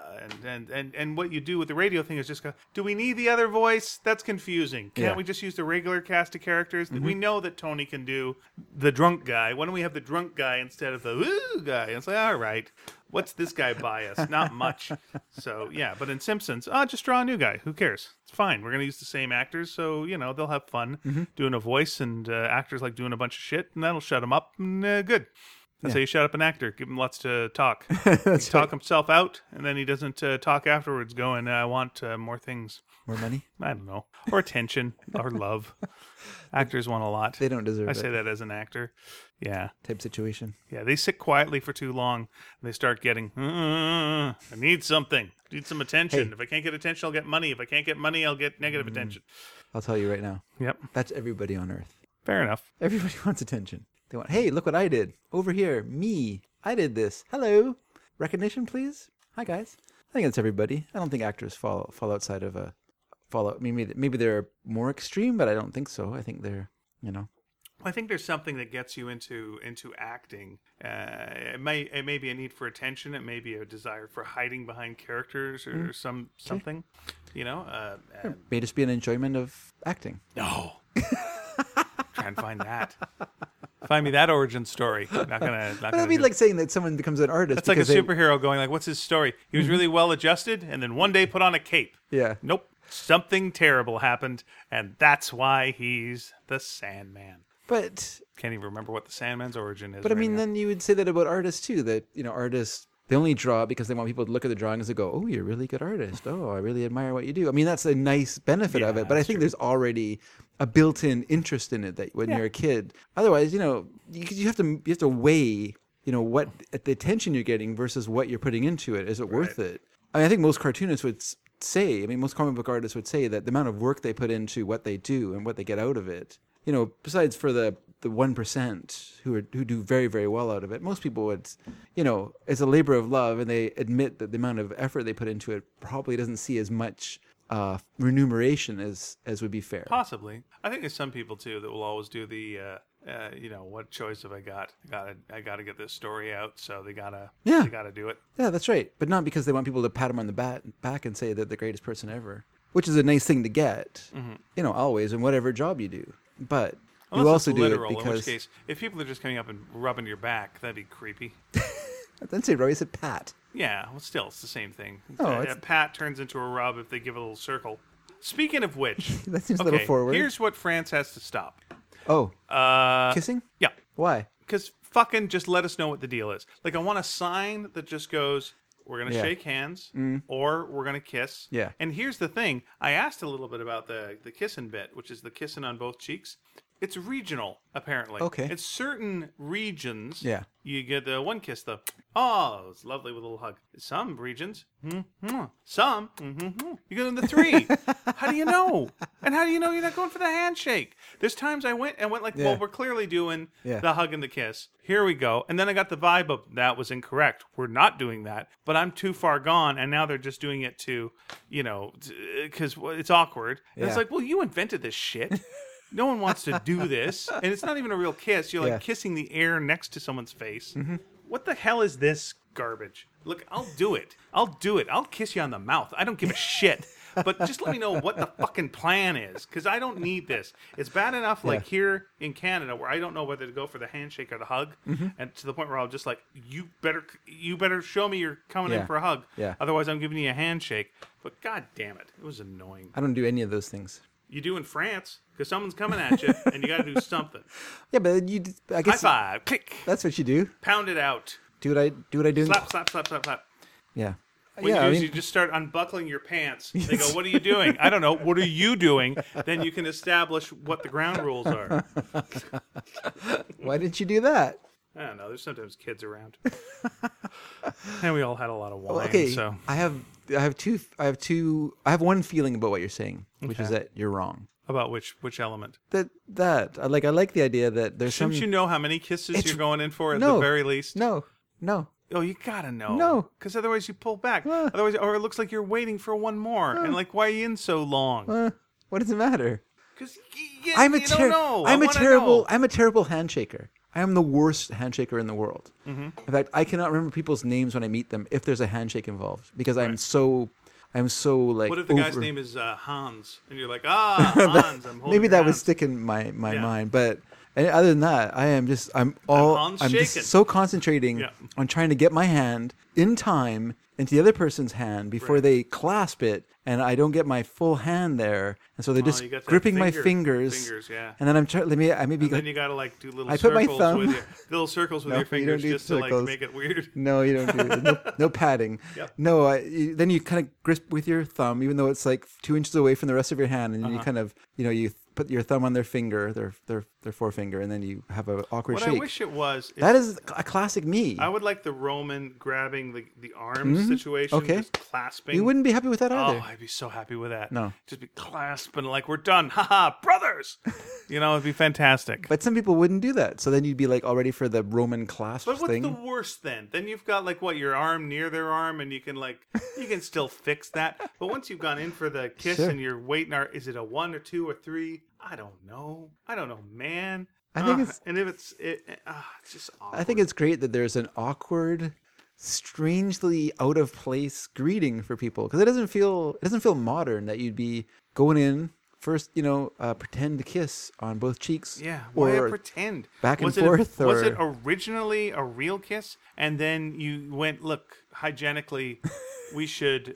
and what you do with the radio thing is just go, "Do we need the other voice? That's confusing. Can't we just use the regular cast of characters? We know that Tony can do the drunk guy. Why don't we have the drunk guy instead of the woo guy?" And it's like, all right, what's this guy buy us? Not much. So yeah, but in Simpsons, just draw a new guy. Who cares? It's fine. We're gonna use the same actors, so you know they'll have fun doing a voice, and actors like doing a bunch of shit, and that'll shut them up. And good. That's how you shut up an actor. Give him lots to talk. Talk himself out, and then he doesn't talk afterwards going, "I want more things." More money? I don't know. Or attention. Or love. Actors want a lot. They don't deserve it. I say that as an actor. Yeah. Type situation. Yeah, they sit quietly for too long. And they start getting, I need something. I need some attention. Hey. If I can't get attention, I'll get money. If I can't get money, I'll get negative attention. I'll tell you right now. Yep. That's everybody on Earth. Fair enough. Everybody wants attention. They want, "Hey, look what I did. Over here. Me. I did this. Hello. Recognition, please. Hi, guys." I think it's everybody. I don't think actors fall outside of a... Maybe they're more extreme, but I don't think so. I think they're, you know. I think there's something that gets you into acting. It may be a need for attention. It may be a desire for hiding behind characters or something. You know, it may just be an enjoyment of acting. No, try and find that. Find me that origin story. Not gonna. That'd be like saying that someone becomes an artist. That's like a superhero going like, "What's his story? He was really well adjusted, and then one day put on a cape." Yeah. Nope. Something terrible happened, and that's why he's the Sandman. But can't even remember what the Sandman's origin is. But I mean, then you would say that about artists too. That artists, they only draw because they want people to look at the drawings and go, "Oh, you're a really good artist. Oh, I really admire what you do." I mean, that's a nice benefit of it. But I think there's already a built-in interest in it that when you're a kid. Otherwise, you have to weigh, what the attention you're getting versus what you're putting into it. Is it worth it? I think most cartoonists would say. I mean, most comic book artists would say that the amount of work they put into what they do and what they get out of it. Besides for the 1% who do very, very well out of it, most people would, it's a labor of love, and they admit that the amount of effort they put into it probably doesn't see as much remuneration as would be fair. Possibly. I think there's some people too that will always do the, what choice have I got? I gotta get this story out, so they gotta do it. Yeah, that's right. But not because they want people to pat them on the back and say they're the greatest person ever, which is a nice thing to get, always in whatever job you do. But you also do it because... in which case, if people are just coming up and rubbing your back, that'd be creepy. I didn't say rub, I said pat. Yeah, well, still, it's the same thing. Oh, a pat turns into a rub if they give a little circle. Speaking of which... that seems a little forward. Here's what France has to stop. Oh. Kissing? Yeah. Why? Because fucking just let us know what the deal is. Like, I want a sign that just goes... We're going to shake hands, or we're going to kiss. Yeah. And here's the thing. I asked a little bit about the kissing bit, which is the kissing on both cheeks. It's regional, apparently. Okay. It's certain regions. Yeah. You get the one kiss, it's lovely with a little hug. Some regions, some, you get in the 3. How do you know? And how do you know you're not going for the handshake? There's times I went like, well, we're clearly doing the hug and the kiss. Here we go. And then I got the vibe of, that was incorrect. We're not doing that. But I'm too far gone, and now they're just doing it to, because it's awkward. And it's like, well, you invented this shit. No one wants to do this. And it's not even a real kiss. You're like kissing the air next to someone's face. Mm-hmm. What the hell is this garbage? Look, I'll do it. I'll kiss you on the mouth. I don't give a shit. But just let me know what the fucking plan is, because I don't need this. It's bad enough, like here in Canada, where I don't know whether to go for the handshake or the hug, and to the point where I'll just like, you better show me you're coming in for a hug. Yeah. Otherwise, I'm giving you a handshake. But god damn it was annoying. I don't do any of those things. You do in France, because someone's coming at you, and you got to do something. Yeah, but I guess high five, click. That's what you do. Pound it out. Do what I do. Slap, slap, slap, slap, slap. Yeah. What you do is you just start unbuckling your pants. They go, what are you doing? I don't know. What are you doing? Then you can establish what the ground rules are. Why didn't you do that? I don't know. There's sometimes kids around. And we all had a lot of wine. Well, okay. So I have one feeling about what you're saying, which is that you're wrong. About which element? I like the idea that there's Shouldn't you know how many kisses you're going in for at the very least? No. Oh, you gotta know. No. Because otherwise you pull back. Otherwise, or it looks like you're waiting for one more. And like, why are you in so long? What does it matter? Because I'm a terrible handshaker. I am the worst handshaker in the world. Mm-hmm. In fact, I cannot remember people's names when I meet them if there's a handshake involved, because I'm so like. What if the guy's name is Hans, and you're like, Hans? I'm holding maybe that would hands. stick in my mind, but. And other than that, I'm just so concentrating on trying to get my hand in time into the other person's hand before they clasp it, and I don't get my full hand there, and so they're just gripping my fingers. And then I'm trying. And then you gotta like do little. I put my thumb. Little circles with your fingers just to like make it weird. No, you don't do it. No padding. Yep. No, then you kind of grip with your thumb, even though it's like 2 inches away from the rest of your hand, and you kind of you put your thumb on their finger, their forefinger, and then you have an awkward shake. What I wish it was... That is a classic me. I would like the Roman grabbing the arms situation, just clasping. You wouldn't be happy with that either. Oh, I'd be so happy with that. No. Just be clasping like, we're done. Ha brothers! It'd be fantastic. But some people wouldn't do that. So then you'd be like all ready for the Roman clasp thing. But what's the worst then? Then you've got like your arm near their arm, and you can still fix that. But once you've gone in for the kiss and you're waiting, is it a 1 or 2 or 3? I don't know, man. I think it's just awkward. I think it's great that there's an awkward, strangely out of place greeting for people, because it doesn't feel modern that you'd be going in first, pretend to kiss on both cheeks. Yeah, why a pretend? Back and forth. Was it originally a real kiss, and then you went, look, hygienically, we should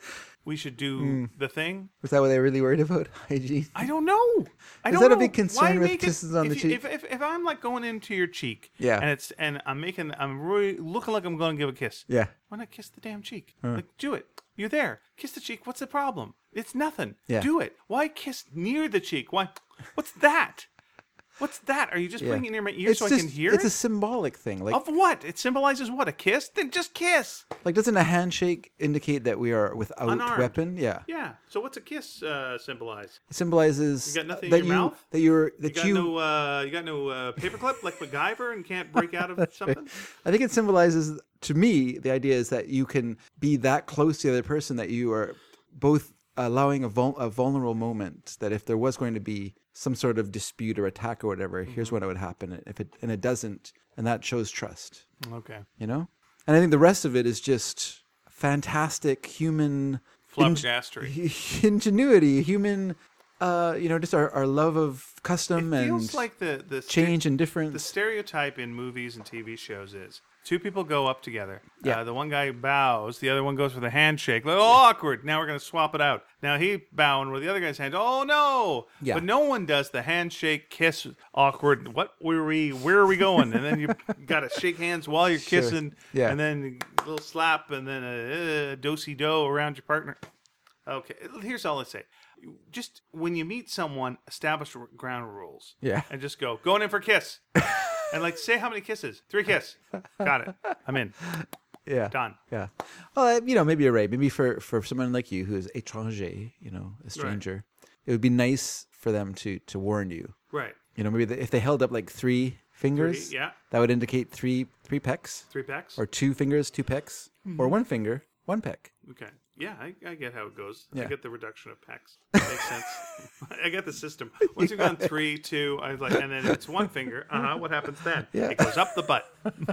do the thing. Was that what they really worried about? Hygiene? I don't know. Is that a big concern with kisses on the cheek? If I'm like going into your cheek, yeah, and I'm really looking like I'm going to give a kiss. Yeah. Why not kiss the damn cheek? Like, do it. You're there. Kiss the cheek. What's the problem? It's nothing. Yeah. Do it. Why kiss near the cheek? Why? What's that? What's that? Are you just putting it near my ear so I can hear it? It's a symbolic thing. Like, of what? It symbolizes what? A kiss? Then just kiss. Like, doesn't a handshake indicate that we are without unarmed weapon? Yeah. Yeah. So what's a kiss symbolize? It symbolizes you got nothing that in your mouth? You got no paperclip like MacGyver and can't break out of something? Right. I think it symbolizes, to me, the idea is that you can be that close to the other person that you are both allowing a vulnerable moment, that if there was going to be some sort of dispute or attack or whatever, here's when it would happen. And it doesn't, and that shows trust. Okay. You know? And I think the rest of it is just fantastic human flabbergastery, ingenuity, human, just our love of custom it and feels like the change and difference. The stereotype in movies and TV shows is two people go up together. Yeah. The one guy bows, the other one goes for the handshake. Like, awkward. Now we're going to swap it out. Now he bowing with the other guy's hand. Oh no! Yeah. But no one does the handshake, kiss, awkward. Where are we going? And then you got to shake hands while you're kissing. Yeah. And then a little slap, and then a do-si-do around your partner. Okay. Here's all I say. Just when you meet someone, establish ground rules. Yeah. And just going in for a kiss. And like, say how many kisses? 3 kisses. Got it. I'm in. Yeah. Done. Yeah. Well, maybe you're right. Maybe for someone like you who's étranger, a stranger, it would be nice for them to warn you. Right. Maybe if they held up like 3 fingers, that would indicate three pecks. 3 pecks. Or 2 fingers, 2 pecks. Or 1 finger, 1 peck. Okay. Yeah, I get how it goes. Yeah. I get the reduction of pecks. That makes sense. I get the system. Once you've gone 3, 2, I was like, and then it's 1 finger. What happens then? Yeah. It goes up the butt.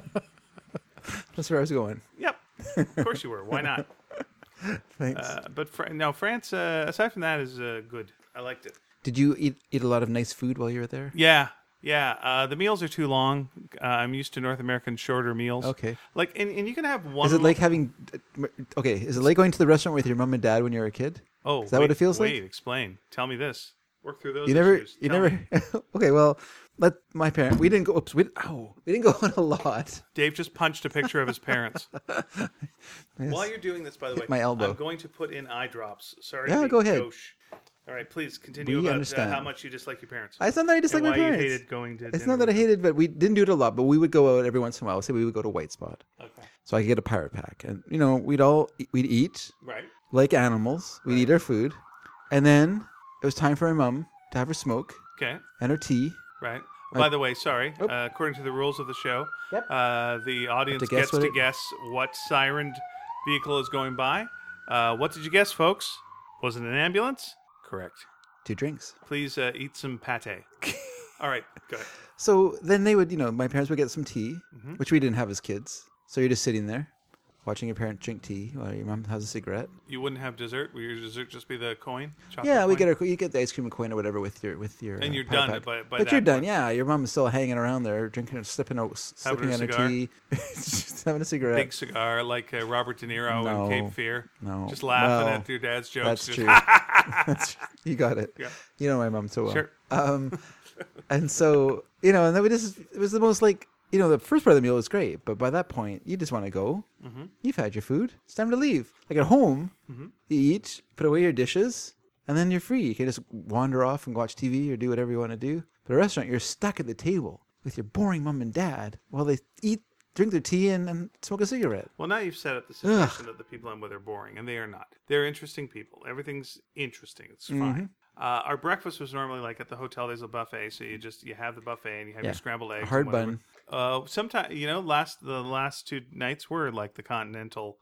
That's where I was going. Yep. Of course you were. Why not? Thanks. But France, aside from that, is good. I liked it. Did you eat a lot of nice food while you were there? Yeah. The meals are too long. I'm used to North American shorter meals. Okay. Like, and you can have one. Is it like having? Okay. Is it like going to the restaurant with your mom and dad when you were a kid? Oh, is that what it feels like? Wait, explain. Tell me this. Work through those. You never. Okay. Well, my parents. We didn't go. Oops. We didn't go on a lot. Dave just punched a picture of his parents. Yes. While you're doing this, by the way, my elbow. I'm going to put in eye drops. Sorry. Yeah, go ahead. Gauche. All right, please continue We about understand. how much you dislike your parents. It's not that I dislike my parents. Why you hated going to. It's not that I hated, but we didn't do it a lot. But we would go out every once in a while. Say we would go to White Spot. Okay. So I could get a pirate pack, and we'd eat right like animals. We'd eat our food, and then it was time for my mom to have her smoke. Okay. And her tea. Right. By the way, sorry. According to the rules of the show, the audience gets to guess what sirened vehicle is going by. What did you guess, folks? Was it an ambulance? Correct. 2 drinks. Please eat some pate. All right, go ahead. So then they would, my parents would get some tea, which we didn't have as kids. So you're just sitting there, watching your parents drink tea while your mom has a cigarette. You wouldn't have dessert? Would your dessert just be the coin? Yeah, we you get the ice cream and coin or whatever with your. And you're done by but that you're done. point. Yeah, your mom's still hanging around there, drinking, slipping on her tea, just having a cigarette. Big cigar like Robert De Niro in Cape Fear. No, just laughing at your dad's jokes. That's true. You got it. Yeah. You know my mom so well. Sure. And so and then it was the most like. The first part of the meal was great, but by that point, you just want to go. Mm-hmm. You've had your food. It's time to leave. Like at home, you eat, put away your dishes, and then you're free. You can just wander off and watch TV or do whatever you want to do. But at a restaurant, you're stuck at the table with your boring mom and dad while they eat, drink their tea, and smoke a cigarette. Well, now you've set up the situation that the people I'm with are boring, and they are not. They're interesting people. Everything's interesting. It's fine. Our breakfast was normally like at the hotel. There's a buffet, so you have the buffet and you have your scrambled eggs, a hard bun. Sometimes the last 2 nights were like the continental,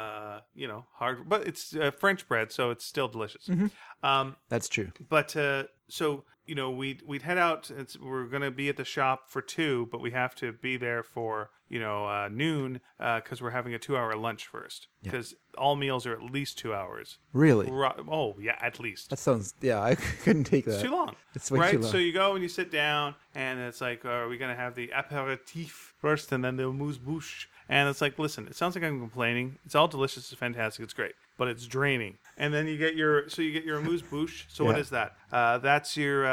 hard, but it's French bread, so it's still delicious. That's true. But so we'd head out. We're gonna be at the shop for 2, but we have to be there for noon because we're having a 2-hour lunch first. Because all meals are at least 2 hours. Really? Oh yeah, at least. That sounds. Yeah, I couldn't take that. It's too long. It's way too long. So you go and you sit down, and it's like, are we gonna have the apéritif first, and then the amuse-bouche? And it's like, listen, it sounds like I'm complaining. It's all delicious. It's fantastic. It's great. but it's draining. And then you get your amuse-bouche. So Yeah. what is that? That's your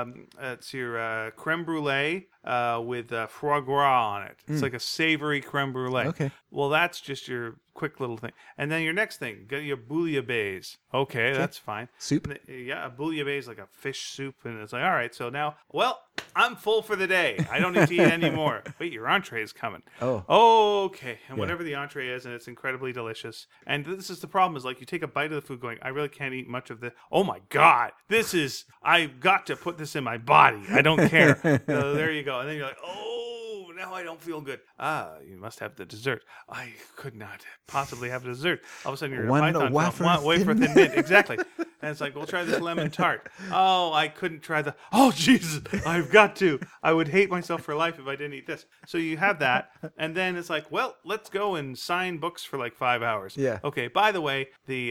creme brulee with foie gras on it. It's like a savory creme brulee. Okay. Well, that's just your quick little thing. And then your next thing, get your bouillabaisse. Okay, that's fine. Soup? Yeah, a bouillabaisse is like a fish soup. And it's like, all right, so now, well, I'm full for the day. I don't need to eat anymore. Wait, your entree is coming. Oh. Okay. And whatever the entree is, and it's incredibly delicious. And this is the problem, is like you take a bite of the food going, I really can't eat much of this. Oh my God, I've got to put this in my body. I don't care. So there you go. And then you're like, oh, now I don't feel good. You must have the dessert. I could not possibly have dessert. All of a sudden you're in a Python film. Wafer thin mint. Exactly. And it's like, we'll try this lemon tart. Oh, I couldn't try oh, Jesus, I've got to. I would hate myself for life if I didn't eat this. So you have that. And then it's like, well, let's go and sign books for like 5 hours. Yeah. Okay, by the way, they've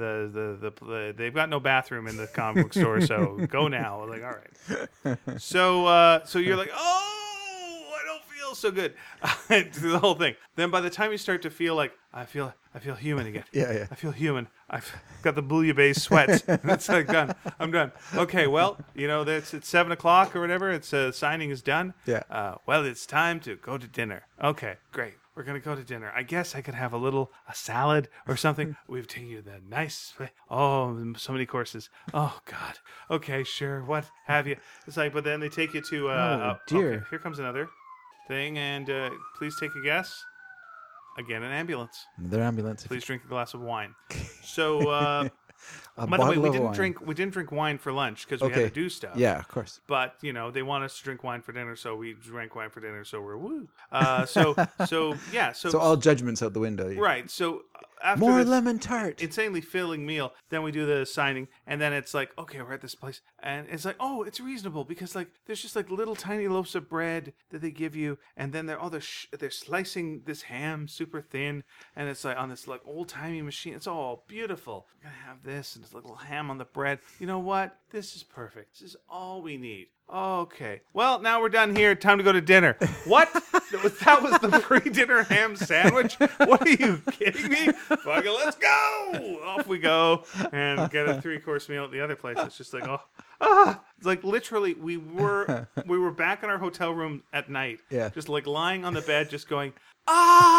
got no bathroom in the comic book store, so go now. Like, all right. So you're like, oh, I don't feel so good. The whole thing. Then by the time you start to feel like, I feel human again. Yeah. I feel human. I've got the bouillabaisse sweats. It's like done. I'm done. Okay, well, it's 7:00 or whatever. It's signing is done. Yeah. Well, it's time to go to dinner. Okay, great. We're gonna go to dinner. I guess I could have a salad or something. We've taken you to the nice. Oh, so many courses. Oh God. Okay, sure. What have you? It's like, but then they take you to. Oh dear. Okay, here comes another thing, and please take a guess. Again, an ambulance. Another ambulance. Please drink a glass of wine. So, by the way, we didn't drink wine for lunch because we had to do stuff. Yeah, of course. But they want us to drink wine for dinner, so we drank wine for dinner. So we're woo. So all judgments out the window. Right. So. After More lemon tart. Insanely filling meal. Then we do the signing, and then it's like, okay, we're at this place, and it's like, oh, it's reasonable because like there's just like little tiny loaves of bread that they give you, and then they're slicing this ham super thin, and it's like on this like old timey machine. It's all beautiful. We're gonna have this and this little ham on the bread. You know what? This is perfect. This is all we need. Okay. Well, now we're done here. Time to go to dinner. What? That was the pre-dinner ham sandwich? What are you kidding me? Fucking let's go! Off we go and get a 3-course meal at the other place. It's just like, it's like literally we were back in our hotel room at night. Yeah. Just like lying on the bed, just going, oh,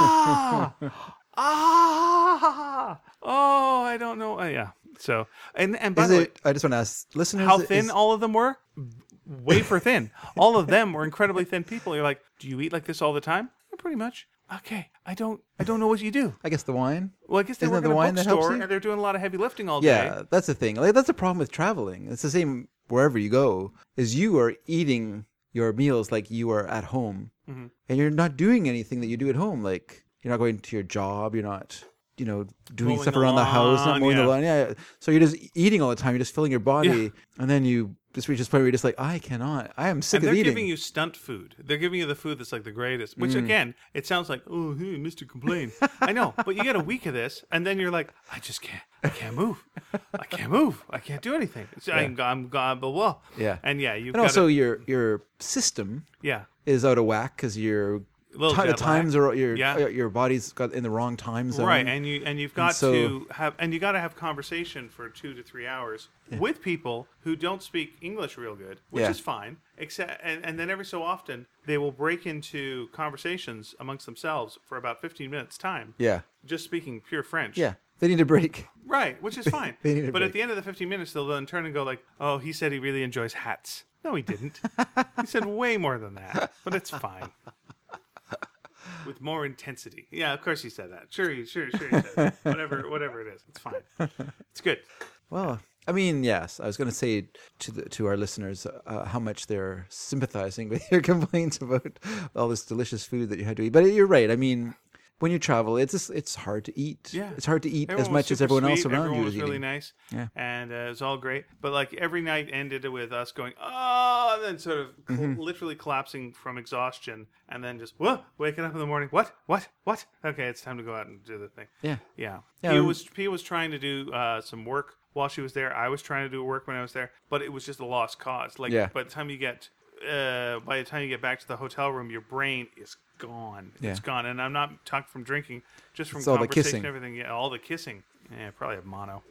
I don't know. Yeah. So, and by the way, I just want to ask listeners how thin all of them were. Wafer thin. All of them were incredibly thin people. You're like, do you eat like this all the time? Yeah, pretty much. Okay, I don't know what you do. I guess the wine. Well, I guess they work in a bookstore and they're doing a lot of heavy lifting all day. Yeah, that's the thing. Like that's the problem with traveling. It's the same wherever you go. Is you are eating your meals like you are at home, and you're not doing anything that you do at home. Like you're not going to your job. You're not. Doing mowing stuff around the house, not mowing the lawn. Yeah. So you're just eating all the time. You're just filling your body, and then you just reach this point where you're just like, I cannot. I am sick of eating. And they're giving you stunt food. They're giving you the food that's like the greatest. Which again, it sounds like, oh, hey, Mr. Complain. I know, but you get a week of this, and then you're like, I just can't. I can't move. I can't move. I can't do anything. I'm gone. Blah blah. Yeah. And yeah, you. And also your system. Yeah. Is out of whack because you're. The times are your body's got in the wrong time zone, right? And you've got to have conversation for 2 to 3 hours with people who don't speak English real good, which is fine. Except and then every so often they will break into conversations amongst themselves for about 15 minutes time. Yeah, just speaking pure French. Yeah, they need a break. Right, which is fine. But at the end of the 15 minutes, they'll then turn and go like, "Oh, he said he really enjoys hats." No, he didn't. He said way more than that. But it's fine. With more intensity. Yeah, of course he said that. Sure he said that. Whatever it is. It's fine. It's good. Well, I mean, yes. I was going to say to our listeners how much they're sympathizing with your complaints about all this delicious food that you had to eat. But you're right. I mean, when you travel, it's hard to eat. Yeah. It's hard to eat everyone as much as everyone else around everyone you was is really eating. Nice. Yeah. And it was all great. But like every night ended with us going, oh, and then sort of literally collapsing from exhaustion. And then just, waking up in the morning. What? Okay, it's time to go out and do the thing. Yeah. Yeah. Yeah. Pia was trying to do some work while she was there. I was trying to do work when I was there. But it was just a lost cause. Like, by the time you get back to the hotel room, your brain is gone. It's gone. And I'm not talking from drinking, just from conversation and everything. Yeah, all the kissing. Yeah, probably have mono.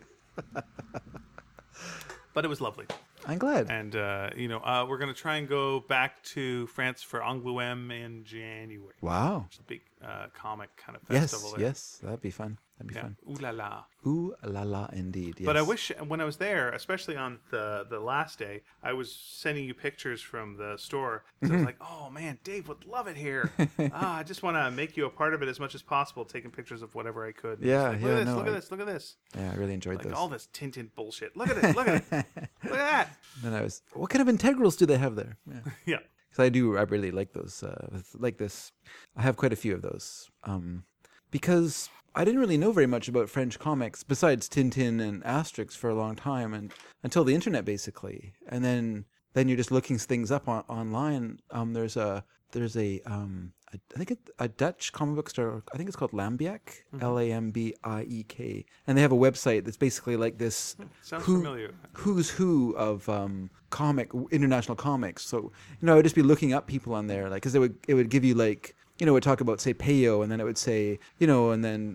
But it was lovely. I'm glad. And, we're going to try and go back to France for Angoulême in January. Wow. It's a big comic kind of festival there. Yes, that'd be fun. That'd be fun. Ooh la la. Ooh la la, indeed. Yes. But I wish when I was there, especially on the last day, I was sending you pictures from the store. So I was like, oh man, Dave would love it here. I just want to make you a part of it as much as possible, taking pictures of whatever I could. Yeah, like, look at this, look at this. Yeah, I really enjoyed like those. All this Tintin bullshit. Look at it, look at it. Look at that. And what kind of integrals do they have there? Yeah. Yeah. Because I really like those. Like this, I have quite a few of those. Because I didn't really know very much about French comics besides Tintin and Asterix for a long time, and until the internet basically. And then you're just looking things up online. There's a I think a Dutch comic book store. I think it's called Lambiek, Lambiek, and they have a website that's basically like this. Sounds familiar. Who's who of international comics. So I would just be looking up people on there, like because it would give you like. It would talk about, say, Peyo, and then it would say, and then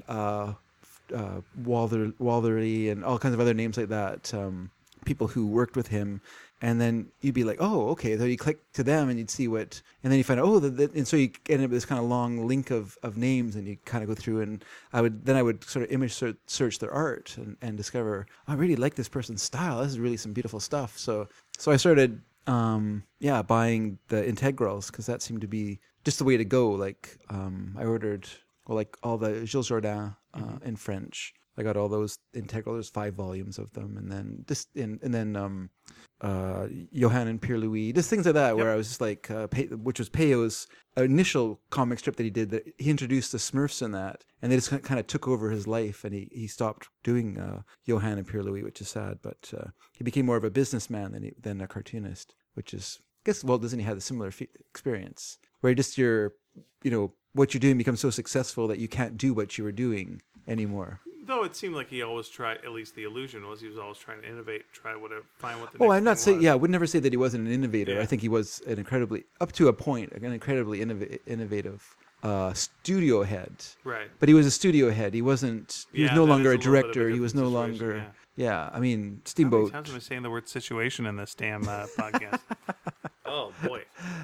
Walthery and all kinds of other names like that, people who worked with him. And then you'd be like, oh, okay. So you click to them and you'd see what, and then you find out, and so you end up with this kind of long link of names, and you kind of go through, and I would sort of image search their art and discover, I really like this person's style. This is really some beautiful stuff. So I started, buying the integrals, because that seemed to be just the way to go. Like, I ordered, all the Jules Jordan in French. I got all those integrals. There's 5 volumes of them, and then Johann and Pierre Louis, just things like that. Where I was just like, which was Peyo's initial comic strip that he did. That he introduced the Smurfs in that, and they just kind of took over his life, and he stopped doing Johann and Pierre Louis, which is sad. But he became more of a businessman than a cartoonist, which is, I guess, Walt Disney had a similar experience, where what you're doing becomes so successful that you can't do what you were doing anymore. Though it seemed like he always tried, at least the illusion was, he was always trying to innovate, find what the next I'm not saying, was. I would never say that he wasn't an innovator. Yeah. I think he was up to a point, an incredibly innovative studio head. Right. But he was a studio head. He was no longer a director. He was no longer, I mean, Steamboat. How many times am I saying the word situation in this damn podcast? Oh, boy.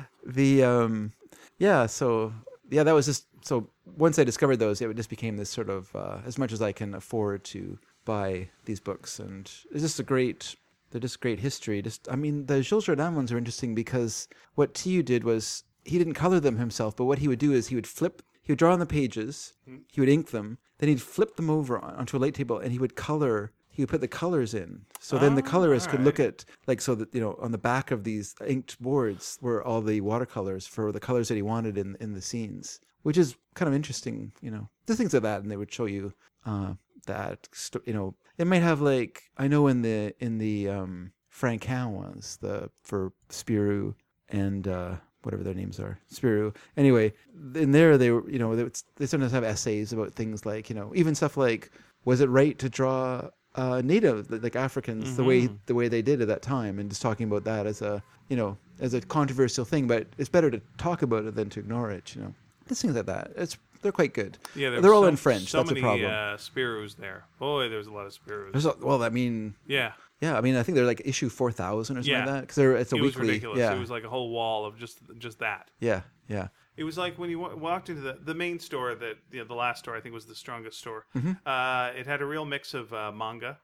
That was just, so once I discovered those, it just became this sort of, as much as I can afford to buy these books. And it's just they're just great history. The Jules Jordan ones are interesting because what TU did was, he didn't color them himself, but what he would do is he would draw on the pages, he would ink them, then he'd flip them over onto a light table, and he would put the colors in. So then the colorist could look at, so that, on the back of these inked boards were all the watercolors for the colors that he wanted in the scenes, which is kind of interesting, the things like that. And they would show you that, it might have I know in the Franquin ones, for Spirou and whatever their names are, Spirou. Anyway, in there they were, they sometimes have essays about things like, even stuff like, was it right to draw native, like Africans, the way they did at that time, and just talking about that as a controversial thing. But it's better to talk about it than to ignore it. Just things like that. They're quite good. Yeah, they're all in French. So that's many a problem. Spirous there. Boy, there's a lot of Spirous. Yeah. Yeah, I think they're like issue 4,000 or something like that, because it's a weekly. It was ridiculous. Yeah. It was like a whole wall of just that. Yeah. It was like when you walked into the main store, that the last store I think was the strongest store. It had a real mix of manga,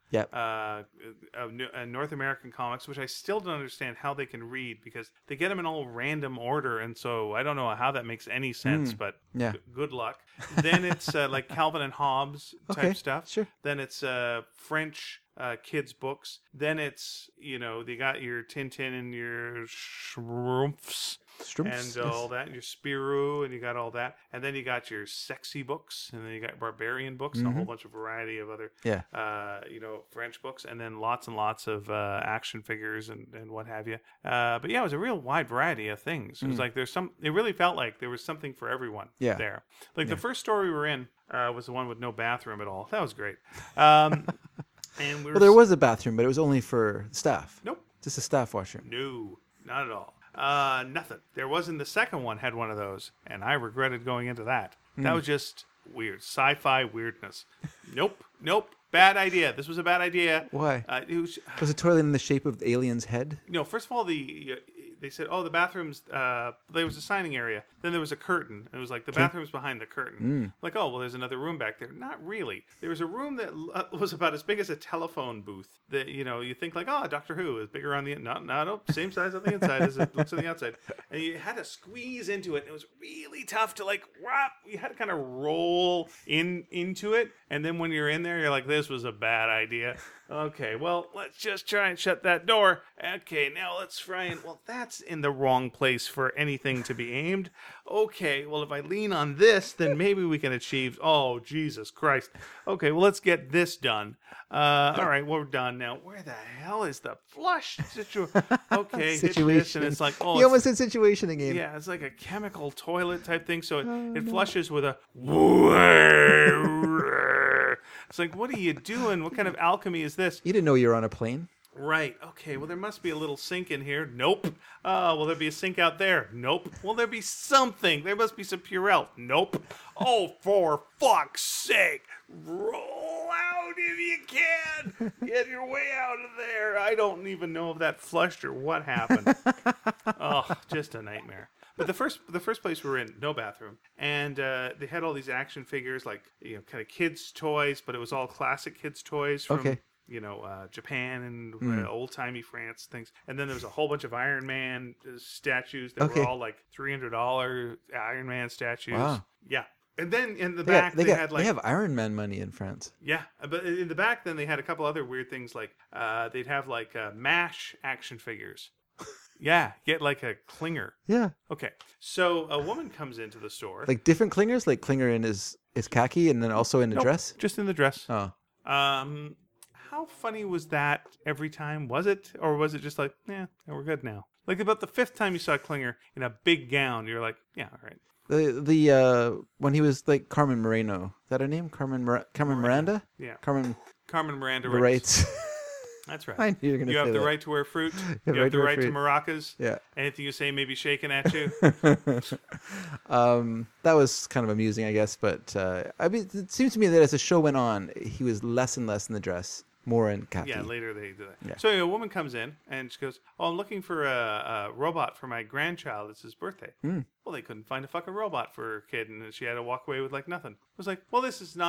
North American comics, which I still don't understand how they can read, because they get them in all random order, and so I don't know how that makes any sense. But good luck. Then it's like Calvin and Hobbes type stuff. Sure. Then it's French kids books. Then it's they got your Tintin and your Schtroumpfs. And all that, and your Spirou, and you got all that, and then you got your sexy books, and then you got barbarian books, and a whole bunch of variety of other, French books, and then lots and lots of action figures and what have you. But it was a real wide variety of things. It was like it really felt like there was something for everyone there. Like the first store we were in was the one with no bathroom at all. That was great. And there was a bathroom, but it was only for staff. Nope. Just a staff washroom. No, not at all. Nothing. There wasn't. The second one had one of those, and I regretted going into that. That was just weird. Sci-fi weirdness. Nope. Bad idea. This was a bad idea. Why? Was the toilet in the shape of the alien's head? First of all, they said, the bathrooms, there was a signing area. Then there was a curtain. It was like the bathroom's behind the curtain. Like, there's another room back there. Not really. There was a room that was about as big as a telephone booth. That, you think like, Doctor Who is bigger on the nope, same size on the inside as it looks on the outside. And you had to squeeze into it. It was really tough to you had to kind of roll into it. And then when you're in there, you're like, this was a bad idea. Okay, well, let's just try and shut that door. Okay, now let's try and... Well, that's in the wrong place for anything to be aimed. Okay, well, if I lean on this, then maybe we can achieve... Oh, Jesus Christ. Okay, well, let's get this done. All right, we're done now. Where the hell is the flush situation? Okay, situation. Hit this, and it's like... You almost said situation again. Yeah, it's like a chemical toilet type thing, so it flushes with a... It's like, what are you doing? What kind of alchemy is this? You didn't know you were on a plane. Right. Okay. Well, there must be a little sink in here. Nope. Will there be a sink out there? Nope. Will there be something? There must be some Purell. Nope. Oh, for fuck's sake. Roll out if you can. Get your way out of there. I don't even know if that flushed or what happened. Just a nightmare. But the first place we were in, no bathroom, and they had all these action figures, like kind of kids' toys, but it was all classic kids' toys from Japan and old timey France things. And then there was a whole bunch of Iron Man statues that were all like $300 Iron Man statues. Wow. Yeah. And then in the back, they have Iron Man money in France. Yeah, but in the back, then they had a couple other weird things like they'd have like MASH action figures. Yeah, get like a clinger. Yeah. Okay, so a woman comes into the store. Like different clingers? Like clinger in his khaki and then also in a dress? Just in the dress. Oh. How funny was that every time? Was it? Or was it just like, we're good now? Like about the fifth time you saw Klinger in a big gown, you're like, yeah, all right. The when he was like Carmen Moreno. Is that her name? Carmen Miranda? Yeah. Carmen Miranda writes. That's right. I knew you were going to say that. You have the right to wear fruit. You have the right to maracas. Yeah. Anything you say may be shaken at you. That was kind of amusing, I guess. But it seems to me that as the show went on, he was less and less in the dress, more in khaki. Yeah, later they do that. Yeah. So a woman comes in and she goes, I'm looking for a robot for my grandchild. It's his birthday. Well, they couldn't find a fucking robot for her kid, and she had to walk away with like nothing. It was like, well, this is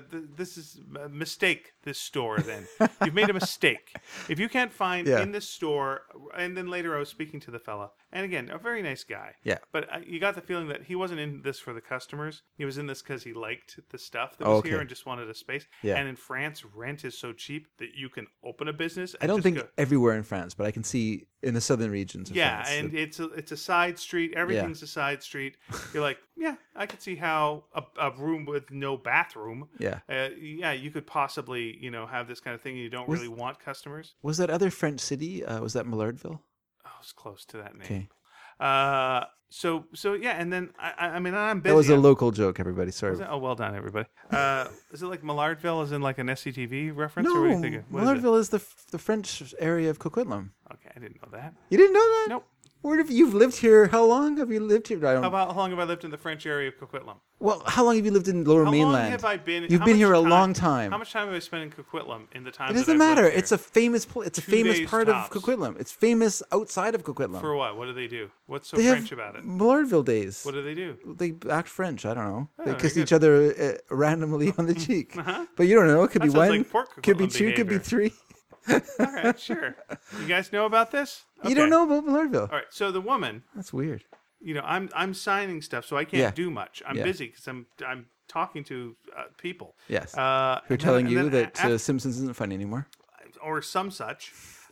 a mistake, this store then. You've made a mistake. If you can't find in this store, and then later I was speaking to the fella, and again, a very nice guy. Yeah. But you got the feeling that he wasn't in this for the customers. He was in this because he liked the stuff that was here and just wanted a space. Yeah. And in France, rent is so cheap that you can open a business. I don't think everywhere in France, but I can see in the southern regions of France. And it's a side street. Everything's a side street. You're like, I could see how a room with no bathroom. Yeah. You could possibly, have this kind of thing. You don't really want customers. Was that other French city? Was that Millardville? Oh, it was close to that name. Okay. So and then I'm busy. That was a local joke, everybody. Sorry. Oh, well done, everybody. Is it like Millardville is in like an SCTV reference? No, or what are you thinking? Millardville is the French area of Coquitlam. Okay, I didn't know that. You didn't know that? Nope. You've lived here? How long have you lived here? How long have I lived in the French area of Coquitlam? Well, how long have you lived in Lower Mainland? How long have I been? You've been here a long time. How much time have I spent in Coquitlam in the time? It doesn't matter. It's a famous. It's a 2 famous days part tops. of Coquitlam. It's famous outside of Coquitlam. For what? What do they do? What's so they French have about it? Millardville days. What do they do? They act French. I don't know. Oh, they kiss very each other randomly on the cheek. Uh-huh. But you don't know. It could be sounds one. like Port Could be Coquitlam two. Could be behavior. 3. All right, sure. You guys know about this? Okay. You don't know about Millardville. All right. So the woman. That's weird. I'm signing stuff, so I can't do much. I'm Yeah. busy because I'm talking to people. Yes. Who and are telling then- you and then that after- Simpsons isn't funny anymore. or some such.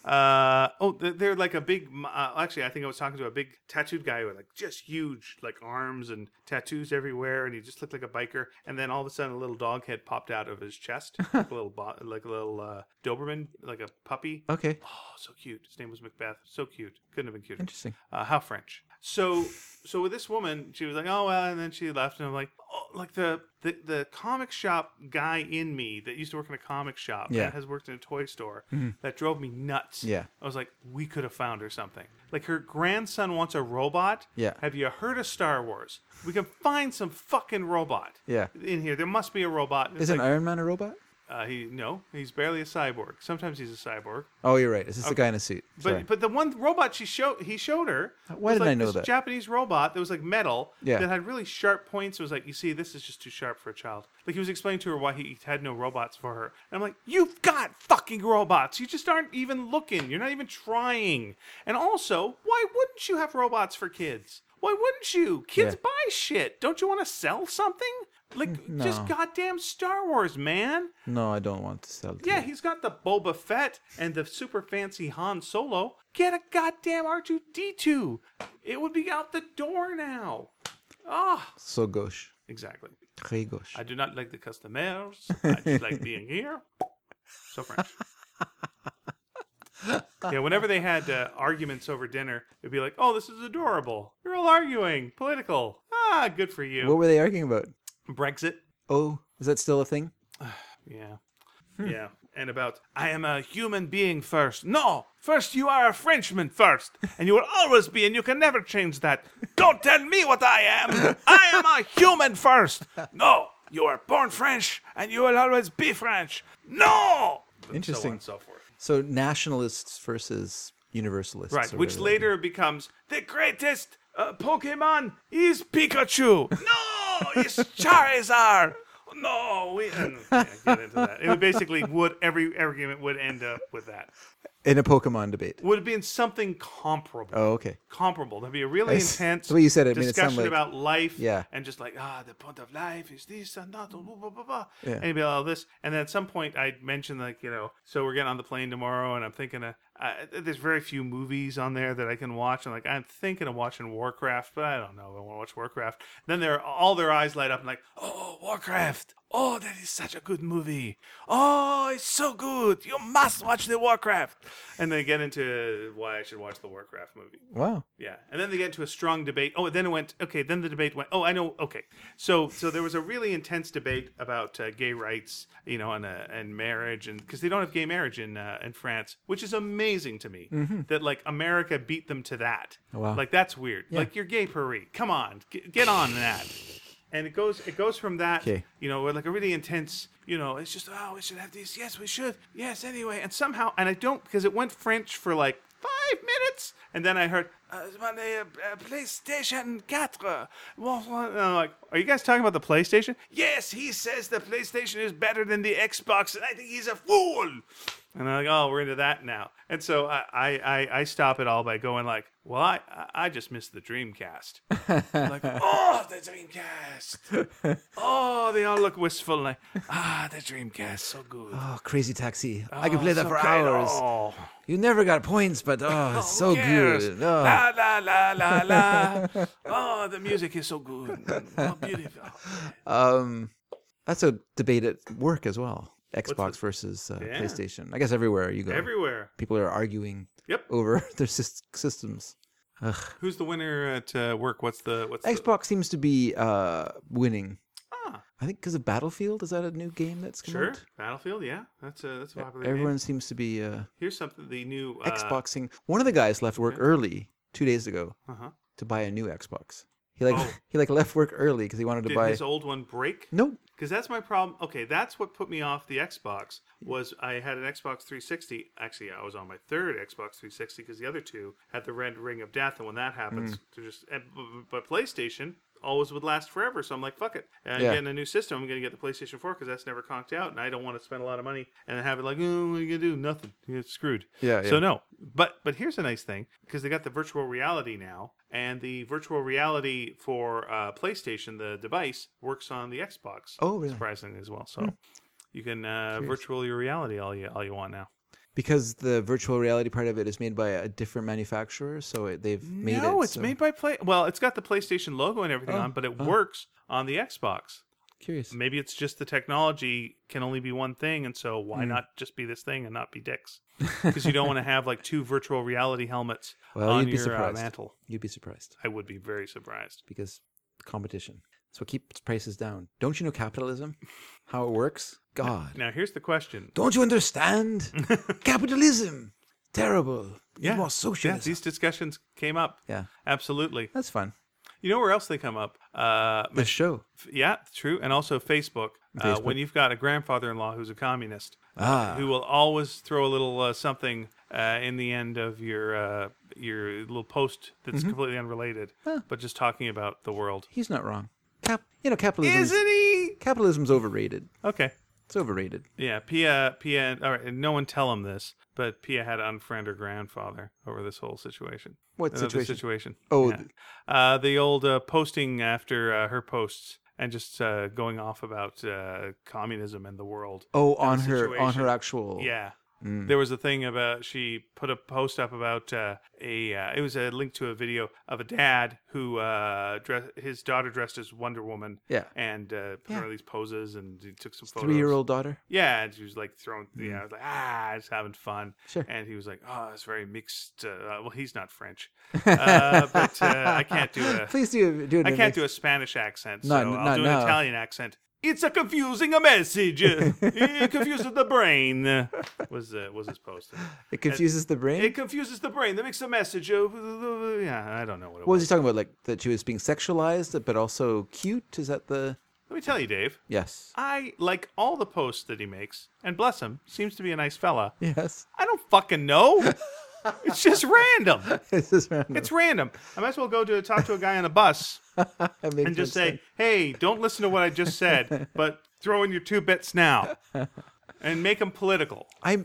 They're like a big. Actually, I think I was talking to a big tattooed guy with like just huge like arms and tattoos everywhere, and he just looked like a biker. And then all of a sudden, a little dog head popped out of his chest, like a little Doberman, like a puppy. Okay. Oh, so cute. His name was Macbeth. So cute. Couldn't have been cuter. Interesting. How French. So with this woman, she was like, oh well, and then she left, and I'm like, oh, like the comic shop guy in me that used to work in a comic shop and has worked in a toy store that drove me nuts. Yeah. I was like, we could have found her something. Like her grandson wants a robot. Yeah. Have you heard of Star Wars? We can find some fucking robot. Yeah. In here, there must be a robot. Is an Iron Man a robot? He's barely a cyborg. Sometimes he's a cyborg. Oh, you're right. It's just a guy in a suit. Sorry. But the one robot he showed her. Why didn't I know that? Japanese robot that was like metal that had really sharp points. It was like, you see, this is just too sharp for a child. Like he was explaining to her why he had no robots for her. And I'm like, you've got fucking robots. You just aren't even looking. You're not even trying. And also, why wouldn't you have robots for kids? Why wouldn't you? Kids buy shit. Don't you want to sell something? Like, just goddamn Star Wars, man. No, I don't want to sell it. Yeah, he's got the Boba Fett and the super fancy Han Solo. Get a goddamn R2-D2. It would be out the door now. Ah. So gauche. Exactly. Très gauche. I do not like the customers. I just like being here. So French. Yeah, whenever they had arguments over dinner, it'd be like, oh, this is adorable. You're all arguing. Political. Ah, good for you. What were they arguing about? Brexit. Oh, is that still a thing? Yeah. Yeah. And about, I am a human being first. No! First you are a Frenchman first. And you will always be, and you can never change that. Don't tell me what I am. I am a human first. No! You are born French, and you will always be French. No! Interesting. So on and so forth. So nationalists versus universalists. Right, which later becomes, the greatest Pokemon is Pikachu. No! It's Charizard. No, we didn't get into that. It would basically every argument would end up with that. In a Pokemon debate. Would be in something comparable. Oh, okay. Comparable. There'd be a really intense the way you said it, discussion like, about life. Yeah. And just like, the point of life is this and that, blah, blah, blah, blah. Yeah. And you'd be like, all this. And then at some point I'd mention like, so we're getting on the plane tomorrow and I'm thinking there's very few movies on there that I can watch. And like, I'm thinking of watching Warcraft, but I don't know. I want to watch Warcraft. Then all their eyes light up and like, oh, Warcraft. Oh, that is such a good movie. Oh, it's so good. You must watch the Warcraft. And they get into why I should watch the Warcraft movie. Wow. Yeah. And then they get into a strong debate. Oh, then the debate went, oh, I know. Okay. So there was a really intense debate about gay rights, and marriage. And because they don't have gay marriage in France, which is amazing to me that like America beat them to that. Oh, wow. Like that's weird. Yeah. Like you're gay, Paris. Come on. Get on that. And it goes from that, like a really intense, it's just, we should have these. Yes, we should. Yes, anyway. And somehow, and I don't, because it went French for like 5 minutes. And then I heard, PlayStation 4. And I'm like, are you guys talking about the PlayStation? Yes, he says the PlayStation is better than the Xbox, and I think he's a fool. And I'm like, oh, we're into that now. And so I stop it all by going like, well, I just missed the Dreamcast. Like, oh, the Dreamcast. Oh, they all look wistful. Like, the Dreamcast, so good. Oh, Crazy Taxi. I could play that for hours. Oh. You never got points, but it's so good. Oh. La, la, la, la, la. Oh, the music is so good. Oh, beautiful. That's a debate at work as well. Xbox versus PlayStation. I guess everywhere you go. Everywhere. People are arguing over their systems. Ugh. Who's the winner at work? What's Xbox seems to be winning. I think because of Battlefield. Is that a new game that's come out? Battlefield, yeah. That's a popular Everyone game. Seems to be Here's something, the new Xboxing. One of the guys left work early 2 days ago to buy a new Xbox. He left work early because he wanted to buy. Did his old one break? No. Because that's my problem. Okay, that's what put me off the Xbox. Was I had an Xbox 360. Actually, I was on my third Xbox 360 because the other two had the red ring of death, and when that happens, but PlayStation always would last forever. So I'm like, fuck it. And I'm getting a new system. I'm going to get the PlayStation 4 because that's never conked out, and I don't want to spend a lot of money and have it like, oh, what are you going to do? Nothing. You get screwed. Yeah. So no. But here's a nice thing, because they got the virtual reality now, and the virtual reality for PlayStation, the device, works on the Xbox. Oh, really? Surprisingly as well. So you can virtual your reality all you want now. Because the virtual reality part of it is made by a different manufacturer, so they've made it. No, it's made by Well, it's got the PlayStation logo and everything on, but it works on the Xbox. Curious. Maybe it's just the technology can only be one thing, and so why not just be this thing and not be dicks? Because you don't want to have like two virtual reality helmets on your mantle. You'd be surprised. I would be very surprised. Because competition. That's what keeps prices down. Don't you know capitalism? How it works? God. Now here's the question. Don't you understand? Capitalism. Terrible. Yeah. More socialism. Yeah, these discussions came up. Yeah. Absolutely. That's fun. You know where else they come up? The show. Yeah, true. And also Facebook. When you've got a grandfather-in-law who's a communist, who will always throw a little something in the end of your little post that's completely unrelated, but just talking about the world. He's not wrong. Capitalism. Isn't he? Capitalism's overrated. Okay. It's overrated. Yeah, Pia, all right, and no one tell him this, but Pia had to unfriend her grandfather over this whole situation. What situation? Oh. Yeah. The old posting after her posts and just going off about communism and the world. Oh, on her actual... Yeah. There was a thing about, she put a post up about it was a link to a video of a dad who his daughter dressed as Wonder Woman. Yeah. And put her in these poses, and he took some photos. 3-year-old daughter? Yeah, and she was like throwing, like, just having fun. Sure. And he was like, oh, it's very mixed. Well, he's not French. But I can't do a... Please do it. I can't do a Spanish accent, so Not I'll do an Italian accent. It's a confusing message. It confuses the brain. Was his post? It confuses the brain? It confuses the brain. That makes the message of... I don't know what it was. What was he talking about? Like that she was being sexualized, but also cute? Is that the... Let me tell you, Dave. Yes. I like all the posts that he makes. And bless him, seems to be a nice fella. Yes. I don't fucking know. It's just random. It's just random. It's random. I might as well go to talk to a guy on a bus and just say, hey, don't listen to what I just said, but throw in your 2 bits now and make them political. I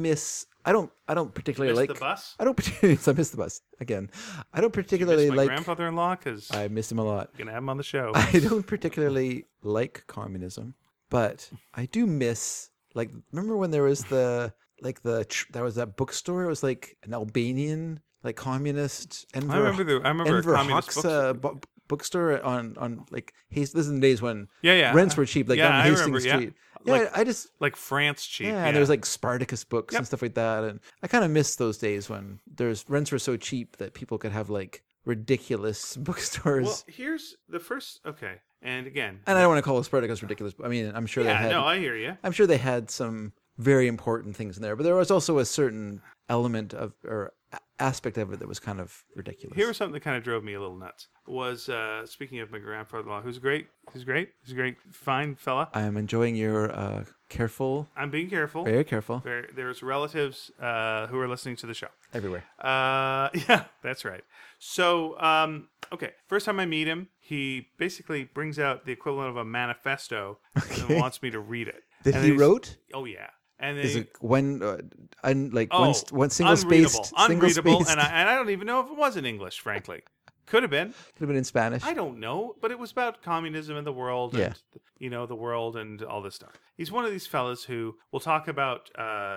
don't particularly like the bus. I miss the bus again. I don't particularly you miss my like grandfather-in-law because I miss him a lot. Gonna have him on the show. I don't particularly like communism, but I do miss, like, remember when there was there was that bookstore. It was like an Albanian, like, communist. I remember Enver communist Hoxha bookstore on like this is in the days when yeah rents were cheap, like down Hastings Street. Yeah, like, I just like France cheap. Yeah, and there was like Spartacus books and stuff like that, and I kind of miss those days when rents were so cheap that people could have like ridiculous bookstores. Well, here's the first. Okay, and again, and I don't want to call Spartacus ridiculous. I mean, I'm sure they had. No, I hear you. I'm sure they had some very important things in there, but there was also a certain element of or aspect of it that was kind of ridiculous. Here was something that kind of drove me a little nuts. Was speaking of my grandfather-in-law, who's great. He's a great, fine fella. I am enjoying your careful. I'm being careful. Very careful. There's relatives who are listening to the show. Everywhere. Yeah, that's right. So, okay, first time I meet him, he basically brings out the equivalent of a manifesto and wants me to read it. That he wrote? Oh, yeah. And is it one single unreadable, spaced? Unreadable, and I don't even know if it was in English, frankly. Could have been. Could have been in Spanish. I don't know, but it was about communism in the world and, the world and all this stuff. He's one of these fellas who will talk about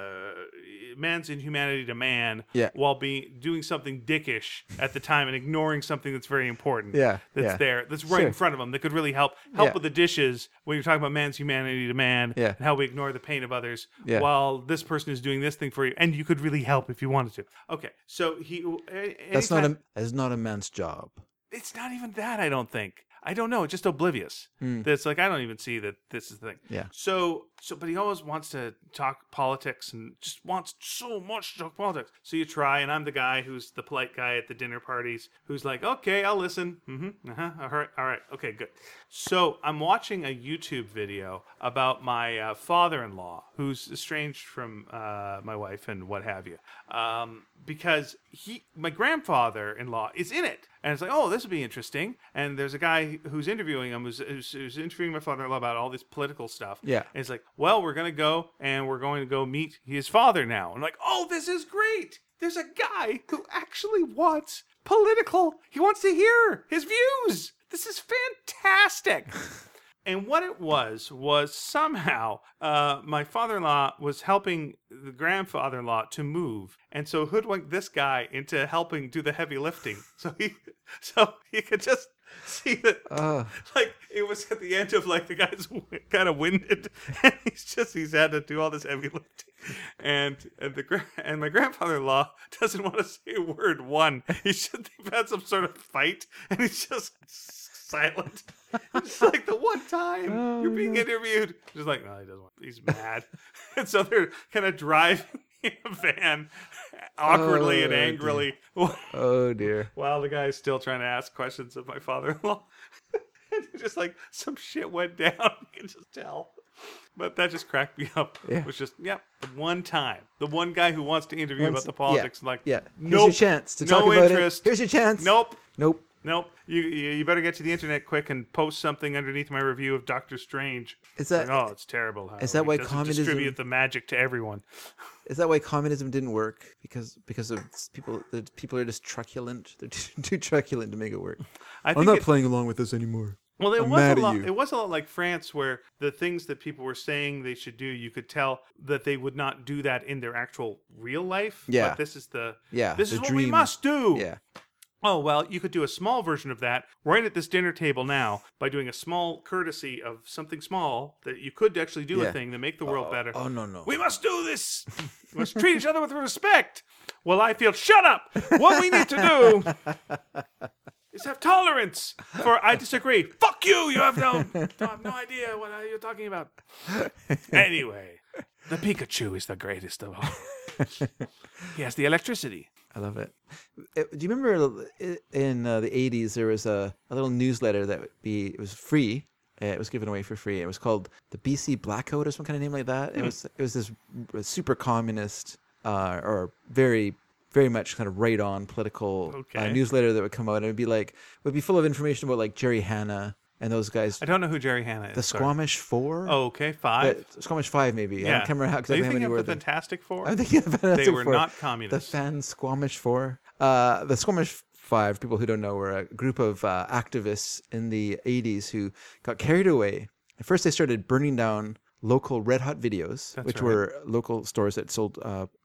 man's inhumanity to man while doing something dickish at the time and ignoring something that's very important. That's right in front of him that could really help with the dishes when you're talking about man's humanity to man and how we ignore the pain of others while this person is doing this thing for you, and you could really help if you wanted to. Okay, so that's not a man's job. It's not even that, I don't think. I don't know. It's just oblivious. That's like, I don't even see that this is the thing. Yeah. So, but he always wants to talk politics and just wants so much to talk politics. So you try, and I'm the guy who's the polite guy at the dinner parties who's like, okay, I'll listen. All right. Okay, good. So I'm watching a YouTube video about my father-in-law who's estranged from my wife and what have you. Because my grandfather-in-law is in it. And it's like, oh, this would be interesting. And there's a guy who's interviewing him, who's interviewing my father-in-law about all this political stuff. Yeah. And it's like, well, we're going to go meet his father now. I'm like, oh, this is great. There's a guy who actually wants he wants to hear his views. This is fantastic. And what it was somehow my father-in-law was helping the grandfather-in-law to move, and so hoodwinked this guy into helping do the heavy lifting. So he could just see that, like, it was at the end of, like, the guy's kind of winded, and he's had to do all this heavy lifting, and my grandfather-in-law doesn't want to say a word. They've had some sort of fight, and he's just silent. It's like the one time you're being interviewed. Just like, no, he doesn't want. He's mad, and so they're kind of driving in a van, awkwardly and angrily. Oh dear! While the guy is still trying to ask questions of my father-in-law, and just like some shit went down. You can just tell. But that just cracked me up. Yeah. It was just, the one time. The one guy who wants to interview about the politics. Here's nope, your chance to talk about it. Here's your chance. Nope. Nope. You better get to the internet quick and post something underneath my review of Doctor Strange. Is that? It's terrible. Is that why communism distribute the magic to everyone? Is that why communism didn't work? Because of people. The people are just truculent. They're too truculent to make it work. I'm not playing along with this anymore. Well, it was a lot like France, where the things that people were saying they should do, you could tell that they would not do that in their actual real life. Yeah. But this is what dream. We must do. Yeah. Oh, well, you could do a small version of that right at this dinner table now by doing a small courtesy of something small that you could actually do a thing to make the world better. Oh, no. We must do this. We must treat each other with respect. Well, I feel, shut up. What we need to do is have tolerance for I disagree. Fuck you. You have no idea what you're talking about. Anyway, the Pikachu is the greatest of all. He has the electricity. I love it. Do you remember in the 80s there was a little newsletter that it was free. It was given away for free. It was called the BC Blackout or some kind of name like that. It was this super communist or very very much kind of right on political newsletter that would come out, and it would be full of information about like Jerry Hanna and those guys. I don't know who Jerry Hanna is. The Squamish Four? Oh, okay, 5. Squamish 5 maybe. Yeah. I can't remember exactly how many were. Are you thinking of the Fantastic Four? I'm thinking of the Fantastic Four. They were not communists. The Fan Squamish 4. The Squamish 5, people who don't know, were a group of activists in the 80s who got carried away. At first they started burning down local Red Hot Videos, which were local stores that sold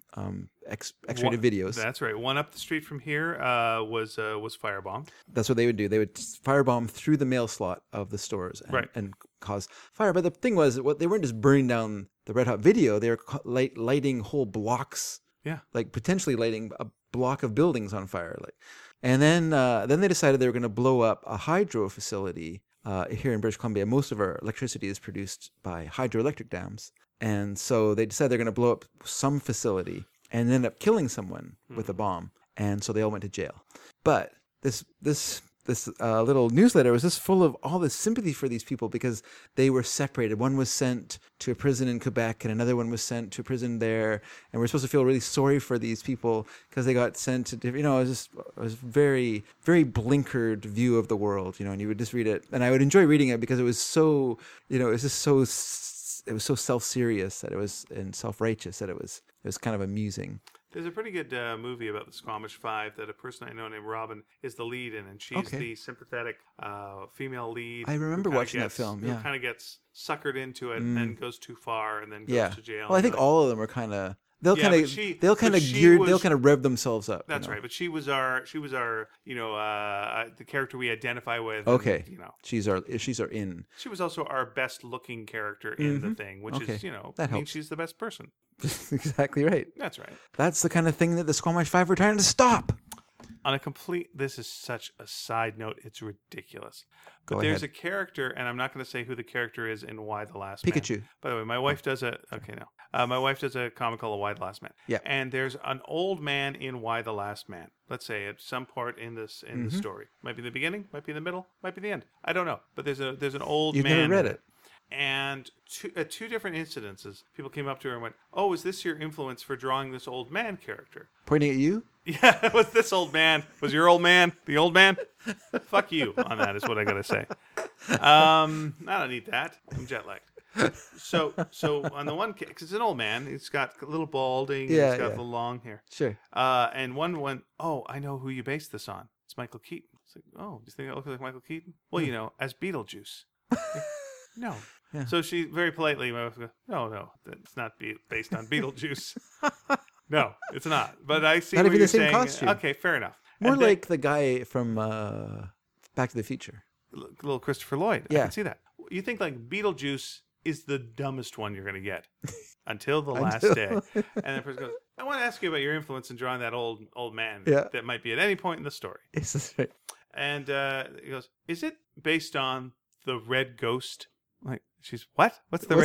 X-rated videos. That's right. One up the street from here was firebombed. That's what they would do. They would firebomb through the mail slot of the stores and cause fire. But the thing was, they weren't just burning down the Red Hot video. They were lighting whole blocks. Yeah. Like potentially lighting a block of buildings on fire. And then they decided they were going to blow up a hydro facility here in British Columbia. Most of our electricity is produced by hydroelectric dams. And so they decided they're going to blow up some facility and end up killing someone with a bomb. And so they all went to jail. But this little newsletter was just full of all this sympathy for these people because they were separated. One was sent to a prison in Quebec and another one was sent to a prison there. And we're supposed to feel really sorry for these people because they got sent to different, it was very, very blinkered view of the world, and you would just read it. And I would enjoy reading it because it was so, it was just so, it was so self-serious that it was, and self-righteous that it was kind of amusing. There's a pretty good movie about the Squamish 5 that a person I know named Robin is the lead in, and she's the sympathetic female lead. I remember watching that film. Who kind of gets suckered into it and then goes too far and then goes to jail. Well, I think all of them are kind of. They'll kind of rev themselves up. That's right. But she was our the character we identify with. Okay. And, she's our in. She was also our best looking character in the thing, which is that means she's the best person. Exactly right. That's right. That's the kind of thing that the Squamish 5 were trying to stop. This is such a side note, it's ridiculous. But there's a character, and I'm not going to say who the character is in Y the Last Man. Pikachu. By the way, my wife does my wife does a comic called Y the Last Man. Yeah. And there's an old man in Y the Last Man. Let's say at some part in the story. Might be the beginning, might be the middle, might be the end. I don't know. But there's an old man. You've never read it. And at two different incidences, people came up to her and went, "Oh, is this your influence for drawing this old man character?" Pointing at you? Yeah, it was this old man. Was your old man the old man? Fuck you on that is what I gotta say. I don't need that. I'm jet lagged. So on the one case, because it's an old man, he's got a little balding, he's got the long hair. Sure. And one went, "Oh, I know who you based this on. It's Michael Keaton." It's like, "Oh, do you think I look like Michael Keaton?" Well, as Beetlejuice. No. Yeah. So she very politely, no, it's not based on Beetlejuice. No, it's not. But I see not what even you're the same saying. Costume. Okay, fair enough. More like the guy from Back to the Future. Little Christopher Lloyd. Yeah. I can see that. You think like Beetlejuice is the dumbest one you're going to get until the last day. And the person goes, "I want to ask you about your influence in drawing that old man that might be at any point in the story." Yes, that's right. And he goes, "Is it based on the Red Ghost?" I'm like, She's, what? What's the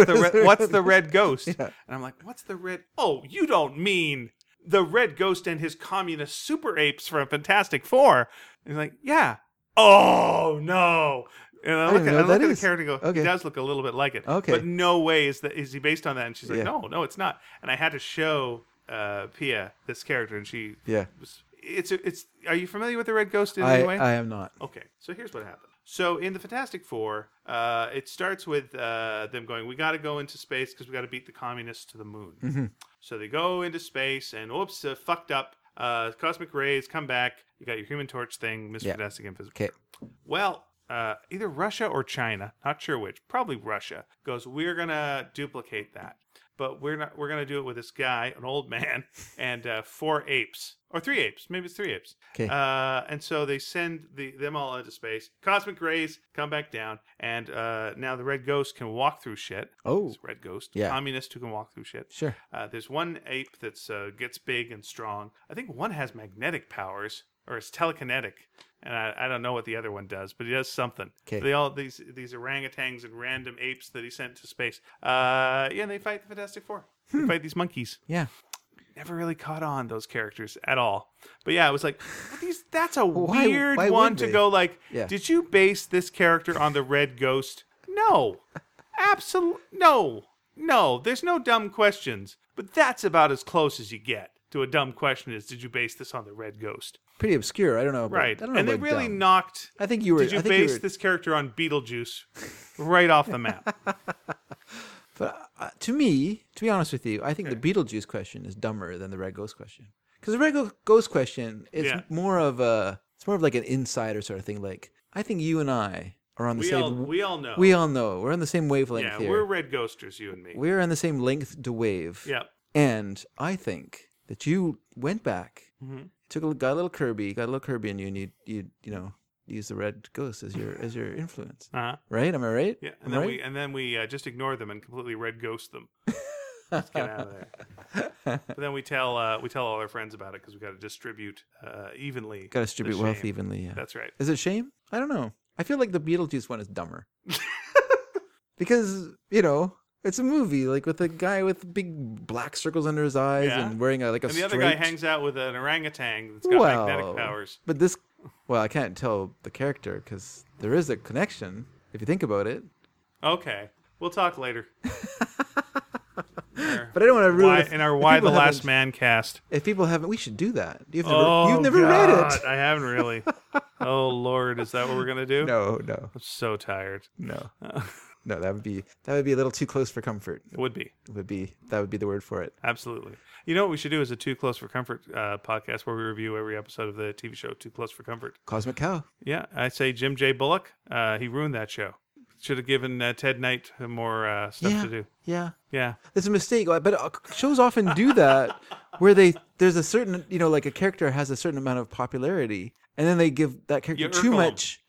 red ghost? Yeah. And I'm like, what's the red? Oh, you don't mean the red ghost and his communist super apes from Fantastic Four. And he's like, yeah. Oh, no. And I look at the character and go, okay. He does look a little bit like it. Okay. But no way is he based on that. And she's like, no, it's not. And I had to show Pia this character, and she was... Are you familiar with the Red Ghost in any way? I am not. Okay, so here's what happened. So in the Fantastic Four, it starts with them going, we got to go into space because we got to beat the communists to the moon. Mm-hmm. So they go into space, and whoops, fucked up. Cosmic rays come back. You got your Human Torch thing, Mr. Fantastic Invisible. Okay. Well, either Russia or China, not sure which, probably Russia, goes, we're going to duplicate that. But we're going to do it with this guy, an old man, and 4 apes. Or 3 apes. Maybe it's 3 apes. Okay. And so they send them all into space. Cosmic rays come back down. And now the Red Ghost can walk through shit. Oh. It's Red Ghost. Yeah. Communist who can walk through shit. Sure. There's one ape that gets big and strong. I think one has magnetic powers. Or it's telekinetic. And I don't know what the other one does, but he does something. Okay. They all these orangutans and random apes that he sent to space. And they fight the Fantastic Four. They fight these monkeys. Yeah. Never really caught on those characters at all. But yeah, it was like, that's a weird one to go like, did you base this character on the Red Ghost? No. Absolutely. No. There's no dumb questions. But that's about as close as you get to a dumb question is, did you base this on the Red Ghost? Pretty obscure. I don't know. Right. And they really knocked. I think you were. Did you base this character on Beetlejuice right off the map? But to be honest with you, I think the Beetlejuice question is dumber than the Red Ghost question. Because the Red Ghost question is more of like an insider sort of thing. Like, I think you and I are on the same. We all know. We all know. We're on the same wavelength here. Yeah, we're Red Ghosters, you and me. We're on the same length to wave. Yeah. And I think that you went back. Mm-hmm. Got a little Kirby in you, and you use the Red Ghost as your influence. Right? Am I right? Yeah. And then we just ignore them and completely Red Ghost them. Let's get out of there. But then we tell all our friends about it because we got to distribute evenly. Got to distribute wealth evenly. Yeah. That's right. Is it shame? I don't know. I feel like the Beetlejuice one is dumber because it's a movie, like with a guy with big black circles under his eyes and wearing a And the other guy hangs out with an orangutan that's got magnetic powers. But I can't tell the character because there is a connection if you think about it. Okay, we'll talk later. But I don't want to ruin in our Why the Last Man cast. If people haven't, we should do that. You've never read it. I haven't really. Oh Lord, is that what we're gonna do? No. I'm so tired. No. No, that would be a little too close for comfort. It would be. That would be the word for it. Absolutely. You know what we should do is a Too Close for Comfort podcast where we review every episode of the TV show Too Close for Comfort. Cosmic Cow. Yeah, I say Jim J. Bullock. He ruined that show. Should have given Ted Knight more stuff to do. Yeah. It's a mistake, but shows often do that where there's a certain, like a character has a certain amount of popularity. And then they give that character too much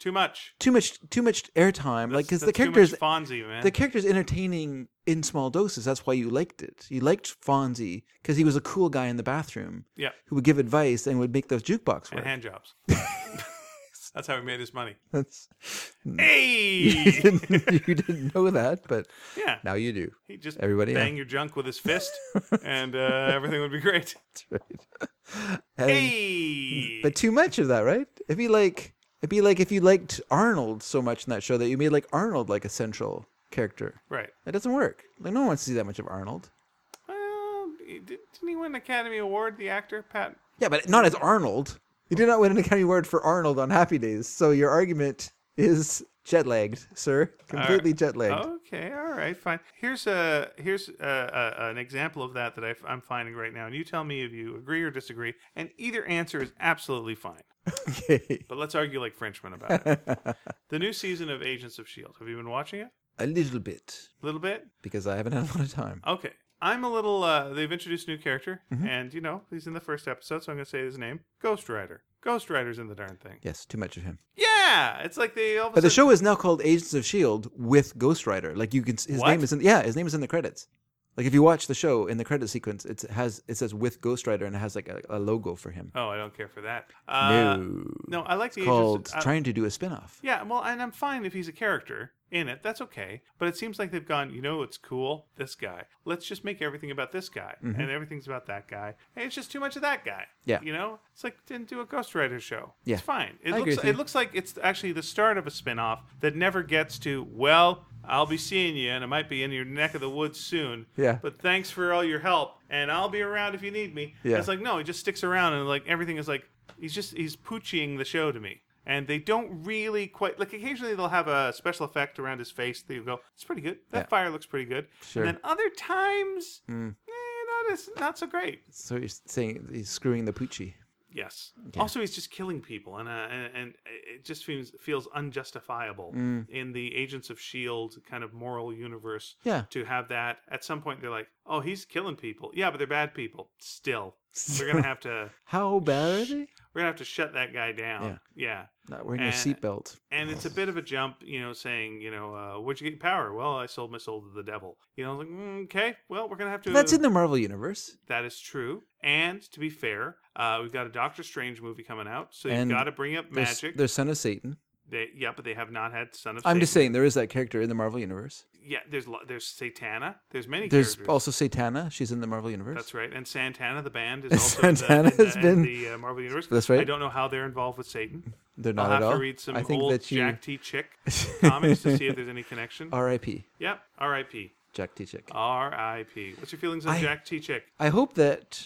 airtime, like because the character's Fonzie, man. The character's entertaining in small doses. That's why you liked it. You liked Fonzie because he was a cool guy in the bathroom, who would give advice and would make those jukebox work. And hand jobs. That's how he made his money. Hey, you didn't know that, but now you do. He just bang your junk with his fist, and everything would be great. That's right. But too much of that, right? It'd be like if you liked Arnold so much in that show that you made like Arnold like a central character. Right. That doesn't work. Like no one wants to see that much of Arnold. Well, didn't he win an Academy Award, the actor, Pat? Yeah, but not as Arnold. He did not win an Academy Award for Arnold on Happy Days. So your argument is jet-lagged, sir. Completely jet-lagged. Okay, all right, fine. Here's an example of that I'm finding right now, and you tell me if you agree or disagree. And either answer is absolutely fine. Okay. But let's argue like Frenchmen about it. The new season of Agents of S.H.I.E.L.D. Have you been watching it? A little bit. A little bit? Because I haven't had a lot of time. Okay. I'm a little, they've introduced a new character, and, he's in the first episode, so I'm going to say his name. Ghost Rider. Ghost Rider's in the darn thing. Yes, too much of him. Yeah! It's like they all of a But the show is now called Agents of S.H.I.E.L.D. with Ghost Rider. Like, his name is in the credits. Like if you watch the show in the credit sequence, it says with Ghost Rider and it has like a logo for him. Oh, I don't care for that. No, I like it's called trying to do a spin-off. Yeah, well, and I'm fine if he's a character in it. That's okay. But it seems like they've gone, what's cool? This guy. Let's just make everything about this guy. Mm-hmm. And everything's about that guy. And it's just too much of that guy. Yeah. It's like, didn't do a Ghost Rider show. Yeah. It's fine. It looks like it's actually the start of a spin-off that never gets to, well, I'll be seeing you, and it might be in your neck of the woods soon. Yeah. But thanks for all your help, and I'll be around if you need me. Yeah. It's like, no, he just sticks around, and like everything is like, he's pooching the show to me. And they don't really quite, like occasionally they'll have a special effect around his face that you go, it's pretty good. That fire looks pretty good. Sure. And then other times, not so great. So you're saying he's screwing the poochie. Yes. Yeah. Also, he's just killing people, and it just feels unjustifiable in the Agents of S.H.I.E.L.D. kind of moral universe. Yeah. To have that at some point, they're like, "Oh, he's killing people." Yeah, but they're bad people. Still, we're gonna have to. How bad are they? We're gonna have to shut that guy down. Yeah. Not wearing your seatbelt. And it's a bit of a jump, saying, where'd you get your power? Well, I sold my soul to the devil. Like, okay, well, we're gonna have to. That's in the Marvel universe. That is true. And to be fair, we've got a Doctor Strange movie coming out, so you've got to bring up magic. There's Son of Satan. But they have not had Son of Satan. I'm just saying there is that character in the Marvel universe. Yeah, there's Satana. There's many characters. There's also Satana. She's in the Marvel universe. That's right. And Santana, the band, is also in the Marvel universe. That's right. I don't know how they're involved with Satan. They're not I'll at all. I'll have to read some old Jack T. Chick comics to see if there's any connection. R.I.P. Yep, R.I.P. Jack T. Chick. R.I.P. What's your feelings on Jack T. Chick? I hope that,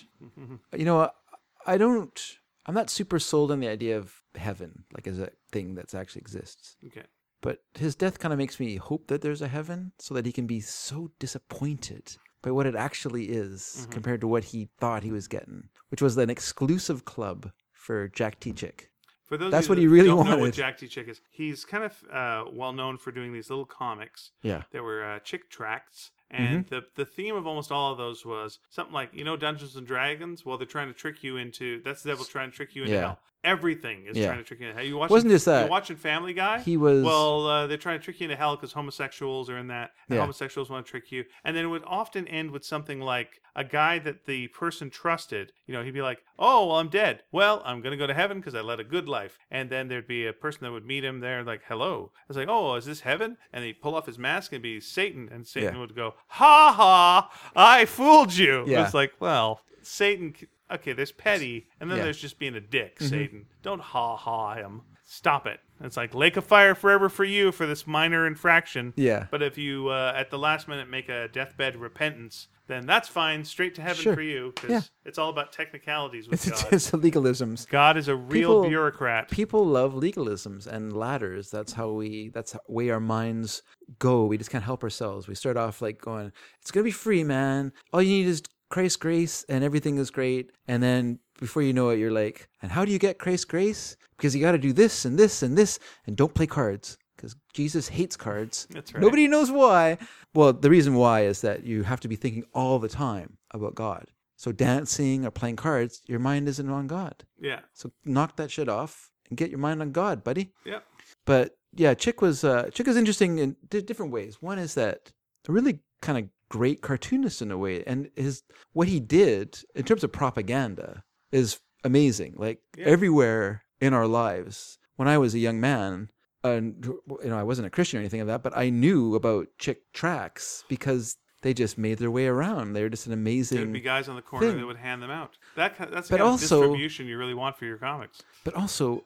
I'm not super sold on the idea of heaven, like as a thing that actually exists. Okay. But his death kind of makes me hope that there's a heaven so that he can be so disappointed by what it actually is compared to what he thought he was getting, which was an exclusive club for Jack T. Chick. For those That's of you what he really don't wanted. know what Jack T. Chick is, he's kind of well known for doing these little comics. Yeah. That were Chick tracts. And the theme of almost all of those was something like, Dungeons and Dragons? Well, they're trying to trick you into, that's the devil trying to trick you into hell. Everything is trying to trick you into hell. You watching Family Guy? He was... Well, they're trying to trick you into hell because homosexuals are in that. And homosexuals want to trick you. And then it would often end with something like a guy that the person trusted. He'd be like, oh, well, I'm dead. Well, I'm going to go to heaven because I led a good life. And then there'd be a person that would meet him there like, hello. I was like, oh, is this heaven? And he'd pull off his mask and be Satan. And Satan would go, ha ha, I fooled you. Yeah. It's like, well, Satan... Okay, there's petty, and then there's just being a dick, Satan. Don't ha-ha him. Stop it. It's like, lake of fire forever for you for this minor infraction. Yeah. But if you, at the last minute, make a deathbed repentance, then that's fine. Straight to heaven for you, because it's all about technicalities with God. It's legalisms. God is a real bureaucrat. People love legalisms and ladders. That's how way our minds go. We just can't help ourselves. We start off like going, it's going to be free, man. All you need is Christ's grace and everything is great. And then before you know it, you're like, and how do you get Christ's grace? Because you got to do this and this and this, and don't play cards because Jesus hates cards. That's right. Nobody knows why. Well, the reason why is that you have to be thinking all the time about God. So dancing or playing cards, your mind isn't on God. Yeah. So knock that shit off and get your mind on God, buddy. Yeah. But yeah, Chick was interesting in different ways. One is that a really kind of great cartoonist in a way, and what he did in terms of propaganda is amazing. Like everywhere in our lives, when I was a young man, and I wasn't a Christian or anything like that, but I knew about Chick tracts because they just made their way around. They were just an amazing. There'd be guys on the corner that would hand them out. That's the kind of distribution you really want for your comics. But also,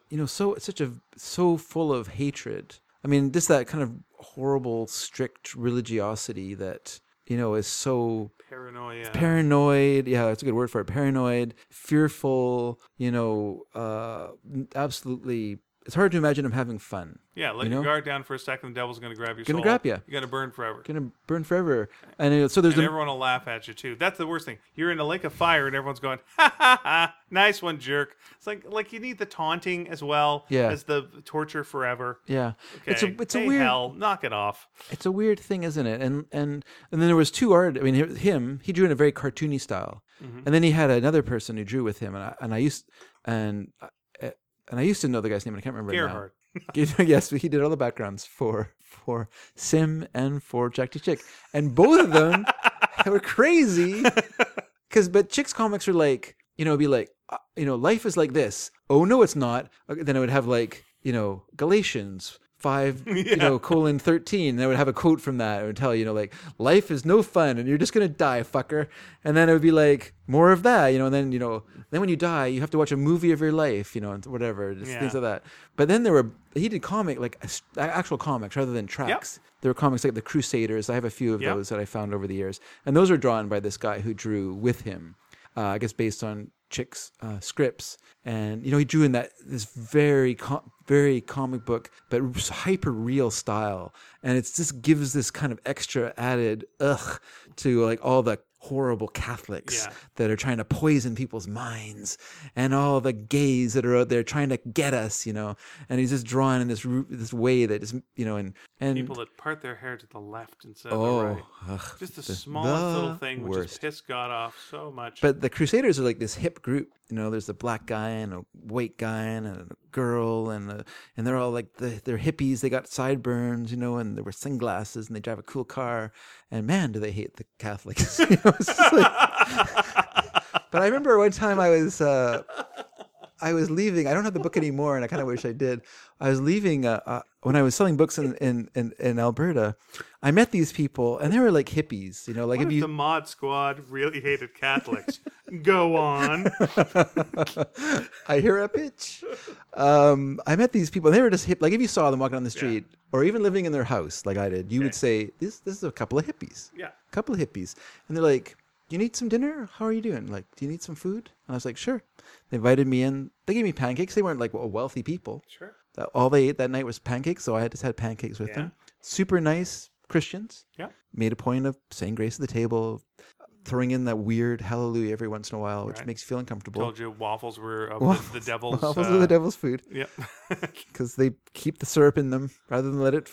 so full of hatred. I mean, just that kind of horrible, strict religiosity that is so paranoid. Yeah, that's a good word for it. Paranoid, fearful. Absolutely. It's hard to imagine him having fun. Yeah, let your guard down for a second. The devil's going to grab your soul. Going to grab you. You're going to burn forever. Going to burn forever. And so there's everyone will laugh at you, too. That's the worst thing. You're in a lake of fire, and everyone's going, ha, ha, ha, nice one, jerk. It's like you need the taunting as well as the torture forever. Yeah. Okay. It's a weird... hell, knock it off. It's a weird thing, isn't it? And then there was two art... I mean, he drew in a very cartoony style. Mm-hmm. And then he had another person who drew with him, and I used to know the guy's name, and I can't remember it now. Yes, he did all the backgrounds for Sim and for Jack T. Chick, and both of them were crazy. But Chick's comics are like, it'd be like, life is like this. Oh no, it's not. Then I would have like, Galatians 5, 13. And I would have a quote from that. It would tell like, life is no fun and you're just gonna die, fucker. And then it would be like more of that, and then then when you die, you have to watch a movie of your life, and whatever, just things like that. But then he did comic like actual comics rather than tracks. Yep. There were comics like the Crusaders. I have a few of those that I found over the years, and those are drawn by this guy who drew with him. I guess based on Chick's scripts, and he drew in this very comic book but hyper real style, and it just gives this kind of extra added to like all the horrible Catholics that are trying to poison people's minds, and all the gays that are out there trying to get us, and he's just drawn in this way that is, and people that part their hair to the left instead of the right. Just the smallest little thing, which has pissed God off so much. But the Crusaders are like this hip group. There's a black guy and a white guy and a girl, and they're all like they're hippies. They got sideburns, and they wear sunglasses and they drive a cool car. And man, do they hate the Catholics. It's just but I remember one time I was leaving. I don't have the book anymore, and I kind of wish I did. I was leaving when I was selling books in Alberta. I met these people, and they were like hippies. Like what if the Mod Squad really hated Catholics? Go on. I hear a pitch. I met these people, and they were just hip. Like if you saw them walking on the street, or even living in their house, like I did, you would say, "This is a couple of hippies." Yeah, a couple of hippies, and they're like, "You need some dinner? How are you doing? Like, do you need some food?" And I was like, "Sure." They invited me in. They gave me pancakes. They weren't like wealthy people. Sure. All they ate that night was pancakes, so I just had pancakes with them. Super nice Christians. Yeah. Made a point of saying grace at the table, throwing in that weird hallelujah every once in a while, which makes you feel uncomfortable. Told you waffles were the devil's. Waffles are the devil's food. Yeah. Because they keep the syrup in them rather than let it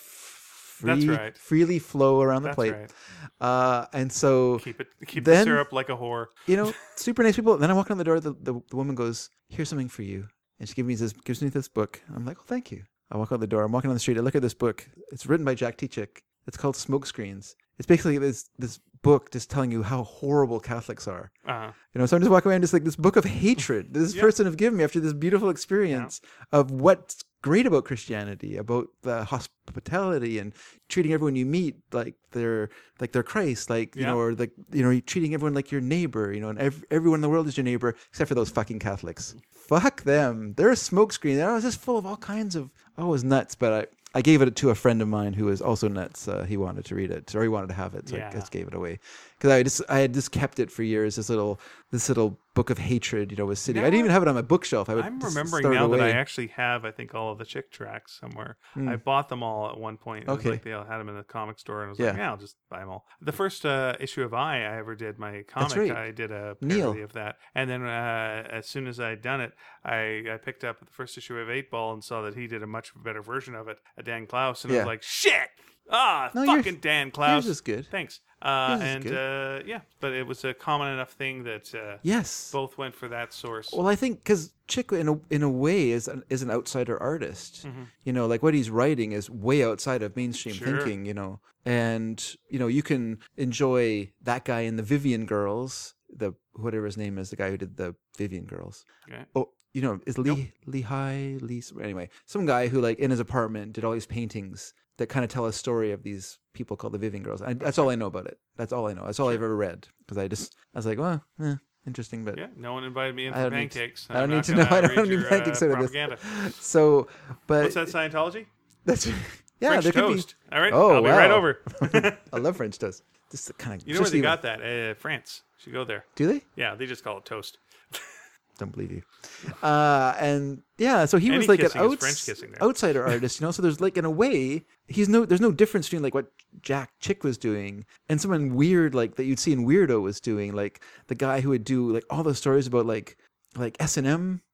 freely flow around the plate. Right. And so keep the syrup like a whore. Super nice people. Then I walk on the door. The woman goes, "Here's something for you," and she gives me this book. I'm like, "Oh, thank you." I walk out the door. I'm walking on the street. I look at this book. It's written by Jack T-Chick. It's called Smokescreens. It's basically this book just telling you how horrible Catholics are. Uh-huh. So I'm just walking around just like this book of hatred this person have given me after this beautiful experience of what's great about Christianity, about the hospitality and treating everyone you meet like they're Christ, or treating everyone like your neighbor, and everyone in the world is your neighbor except for those fucking Catholics. Fuck them. They're a smokescreen. I was just full of all kinds of. I was nuts, but I gave it to a friend of mine who was also nuts. He wanted to read it, or he wanted to have it, so I just gave it away because I had just kept it for years. This little book of hatred, was sitting. I didn't even have it on my bookshelf. I'm remembering now that I actually have, I think, all of the Chick tracks somewhere. I bought them all at one point. It was like they all had them in the comic store, and I was like, I'll just buy them all. The first issue of I ever did, my comic, I did a parody of that, and then as soon as I'd done it, I picked up the first issue of 8-Ball and saw that he did a much better version of it, Dan Klaus, and I was like, shit! Fucking Dan Klaus. Yours is good. Thanks. But it was a common enough thing that both went for that source. Well, I think because Chick in a way is an outsider artist. Mm-hmm. Like what he's writing is way outside of mainstream thinking. And you can enjoy that guy in the Vivian Girls, the whatever his name is, the guy who did the Vivian Girls. Okay. Oh. Is Lehigh anyway, some guy who like in his apartment did all these paintings that kind of tell a story of these people called the Vivian Girls. That's all I know about it. That's all I know. That's all I've ever read because I was like, well, interesting, but no one invited me in for pancakes. I don't need to know. I don't need pancakes out of this. So, but what's that, Scientology? That's French toast. Be... All right, I'll be right over. I love French toast. Just kind of. You know where they got that? France. You should go there. Do they? Yeah, they just call it toast. Don't believe you. So he was like an outsider artist, So there's like, in a way, there's no difference between like what Jack Chick was doing and someone weird like that you'd see in Weirdo was doing, like the guy who would do like all those stories about like S&M,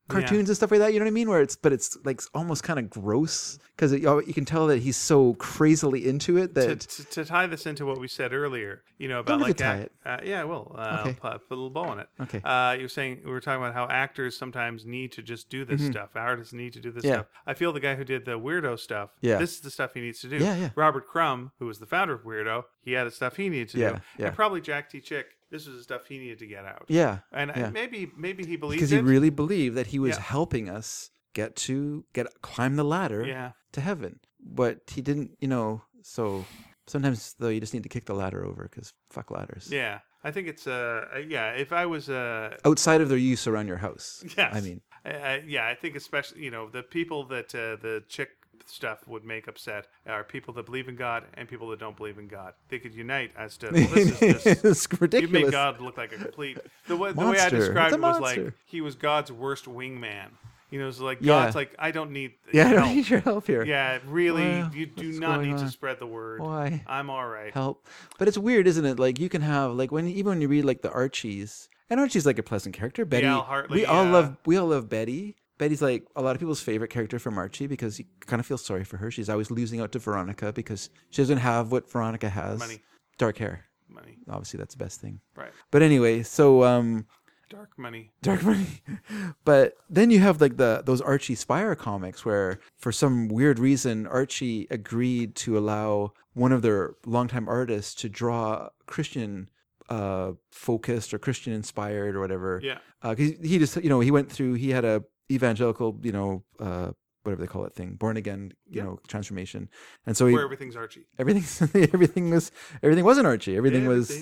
cartoons and stuff like that. You know what I mean? Where it's like almost kind of gross because you can tell that he's so crazily into it that to tie this into what we said earlier, about like tie it. Yeah, well, Okay. I'll put a little bow on it. Okay. You were saying we were talking about how actors sometimes need to just do this stuff. Artists need to do this stuff. I feel the guy who did the Weirdo stuff. Yeah. This is the stuff he needs to do. Yeah. Robert Crumb, who was the founder of Weirdo, he had the stuff he needed to do. Yeah. And probably Jack T. Chick. This was the stuff he needed to get out. Yeah. And maybe he believes because it. he really believed that he was helping us climb the ladder to heaven. But he didn't, so sometimes though you just need to kick the ladder over because fuck ladders. Yeah. I think it's if I was outside of their use around your house. Yes. I mean, I think especially the people that the chick stuff would make upset are people that believe in God and people that don't believe in God. They could unite as to this is just it's ridiculous. You made God look like a complete the way I described it was like he was God's worst wingman. It's like God's like I don't need I don't need your help here. Yeah, really, you do not need to spread the word. Why? I'm all right. Help. But it's weird, isn't it? Like you can have like when you read like the Archies, and Archie's like a pleasant character. Betty, Al Hartley, we all love Betty. Betty's like a lot of people's favorite character from Archie because you kind of feel sorry for her. She's always losing out to Veronica because she doesn't have what Veronica has. Money. Dark hair. Money. Obviously, that's the best thing. Right. But anyway, so Dark money. But then you have like those Archie Spire comics where for some weird reason Archie agreed to allow one of their longtime artists to draw Christian focused or Christian inspired or whatever. Yeah. He just he went through, he had a evangelical whatever they call it thing, born again transformation, and so where everything's Archie. Everything wasn't Archie. Everything was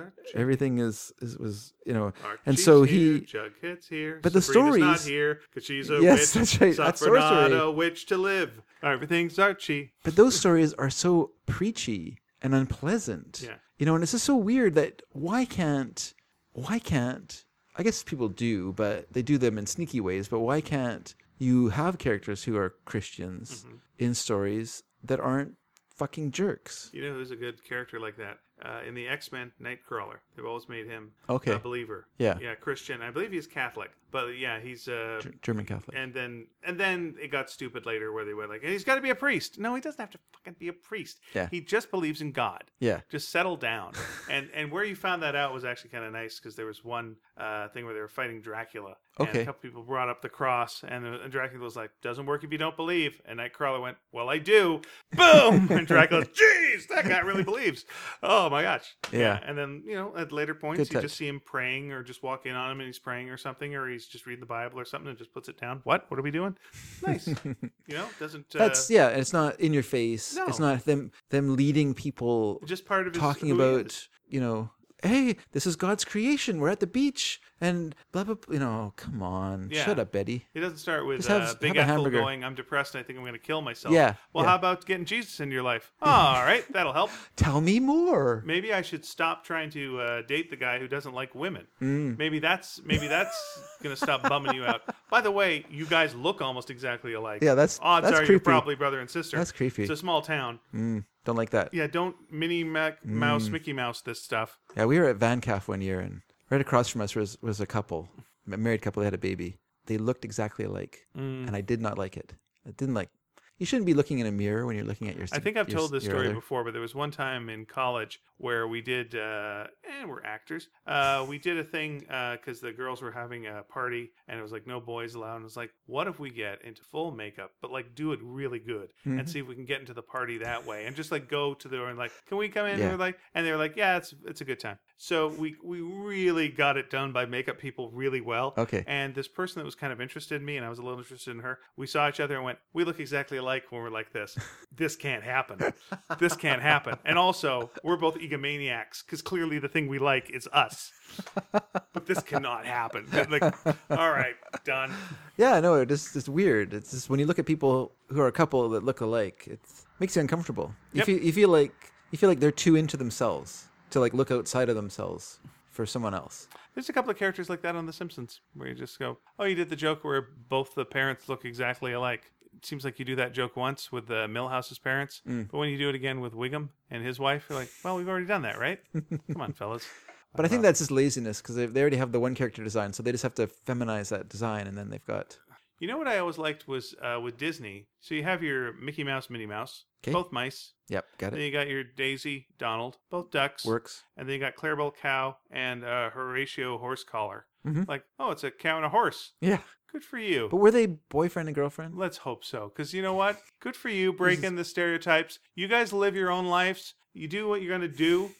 Archie's and so here, Jughead's here, but Sabrina's the stories not here because she's a yes, witch. That's right. That's not a witch to live. Everything's Archie. But those stories are so preachy and unpleasant. Yeah. And it's just so weird that why can't I guess people do, but they do them in sneaky ways, but why can't you have characters who are Christians in stories that aren't fucking jerks? You know who's a good character like that? In the X-Men, Nightcrawler. They've always made him a believer. Yeah. Yeah, Christian. I believe he's Catholic. But yeah, he's German Catholic. And then it got stupid later where they went like, he's got to be a priest. No, he doesn't have to fucking be a priest. Yeah. He just believes in God. Yeah. Just settle down. and where you found that out was actually kind of nice because there was one thing where they were fighting Dracula. Okay. And a couple people brought up the cross and Dracula was like, doesn't work if you don't believe. And Nightcrawler went, well, I do. Boom! And Dracula, jeez, that guy really believes. Oh my gosh. Yeah. And then, at later points, you just see him praying or just walk in on him and he's praying or something, or he's just reading the Bible or something and just puts it down. What are we doing? Nice. Doesn't. That's, it's not in your face. No. It's not them leading people. Just part of his, talking about, hey, this is God's creation. We're at the beach and blah, blah, blah. Come on. Yeah. Shut up, Betty. He doesn't start with Big have Ethel going, I'm depressed and I think I'm going to kill myself. Yeah. Well, how about getting Jesus into your life? All right, that'll help. Tell me more. Maybe I should stop trying to date the guy who doesn't like women. Maybe that's going to stop bumming you out. By the way, you guys look almost exactly alike. Yeah, odds are creepy. You're probably brother and sister. That's creepy. It's a small town. Don't like that. Yeah, don't Minnie Mouse, Mickey Mouse this stuff. Yeah, we were at Van Calf one year, and right across from us was a couple, a married couple. They had a baby. They looked exactly alike, and I did not like it. I didn't like. You shouldn't be looking in a mirror when you're looking at your. I think I've told this story before, but there was one time in college where we did, and we're actors. We did a thing because the girls were having a party, and it was like no boys allowed. And it was like, what if we get into full makeup, but like do it really good, and see if we can get into the party that way, and just like go to the door and like, can we come in? Yeah. And we're like, and they were like, yeah, it's a good time. So we really got it done by makeup people really well. Okay. And this person that was kind of interested in me, and I was a little interested in her, we saw each other and went, we look exactly alike when we're like this. This can't happen. This can't happen. And also, we're both egomaniacs because clearly the thing we like is us. But this cannot happen. Like, all right, done. Yeah, no, it's weird. It's just when you look at people who are a couple that look alike, it makes you uncomfortable. Yep. You feel like they're too into themselves to like look outside of themselves for someone else. There's a couple of characters like that on The Simpsons where you just go, oh, you did the joke where both the parents look exactly alike. It seems like you do that joke once with Milhouse's parents, but when you do it again with Wiggum and his wife, you're like, well, we've already done that, right? Come on, fellas. But I think that's just laziness because they already have the one character design, so they just have to feminize that design, and then they've got. You know what I always liked was with Disney. So you have your Mickey Mouse, Minnie Mouse, both mice. Yep, got it. Then you got your Daisy, Donald, both ducks. Works. And then you got Clarabelle Cow and Horatio Horse Collar. Mm-hmm. Like, oh, it's a cow and a horse. Yeah. Good for you. But were they boyfriend and girlfriend? Let's hope so. Because you know what? Good for you breaking the stereotypes. You guys live your own lives. You do what you're going to do.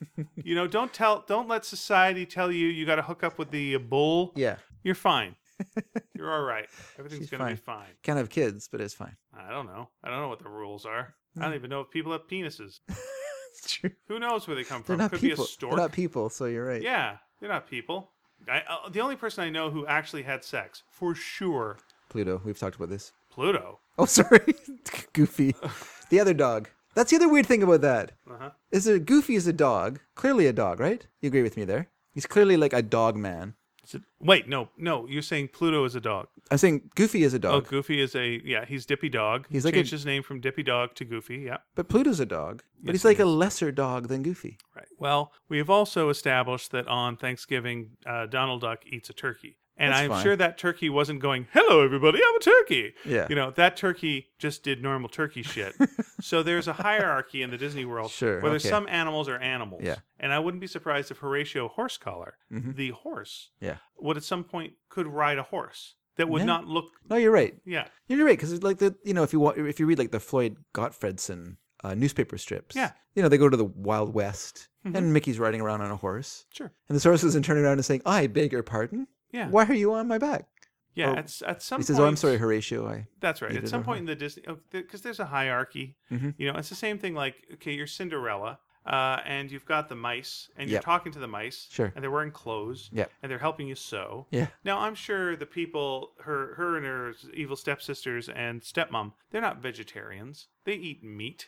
Don't let society tell you got to hook up with the bull. Yeah. You're fine. You're all right. Everything's going to be fine. Can't have kids, but it's fine. I don't know. I don't know what the rules are. I don't even know if people have penises. It's true. Who knows where they come from? They're not Could people. be a stork. They're not people, so you're right. Yeah, they're not people. The only person I know who actually had sex, for sure. Pluto. We've talked about this. Pluto? Oh, sorry. Goofy. The other dog. That's the other weird thing about that. Uh-huh. Goofy is a dog. Clearly a dog, right? You agree with me there? He's clearly like a dog man. Wait, no. You're saying Pluto is a dog. I'm saying Goofy is a dog. Oh, Goofy is he's Dippy Dog. He's changed his name from Dippy Dog to Goofy, yeah. But Pluto's a dog. But he's like a lesser dog than Goofy. Right. Well, we have also established that on Thanksgiving, Donald Duck eats a turkey. And I'm sure that turkey wasn't going, hello, everybody, I'm a turkey. Yeah. That turkey just did normal turkey shit. So there's a hierarchy in the Disney world where there's some animals are animals. Yeah. And I wouldn't be surprised if Horatio Horsecollar, the horse, would at some point could ride a horse that would not look. No, you're right. Yeah. You're right, because like if you read like the Floyd Gottfredson newspaper strips, they go to the Wild West and Mickey's riding around on a horse. Sure. And the horse isn't turning around and saying, I beg your pardon? Yeah. Why are you on my back? Yeah, at some point... He says, oh, I'm sorry, Horatio. That's right. At some point in the Disney... Because there's a hierarchy. It's the same thing like, okay, you're Cinderella, and you've got the mice, and you're talking to the mice, and they're wearing clothes, and they're helping you sew. Yeah. Now, I'm sure the people, her and her evil stepsisters and stepmom, they're not vegetarians. They eat meat.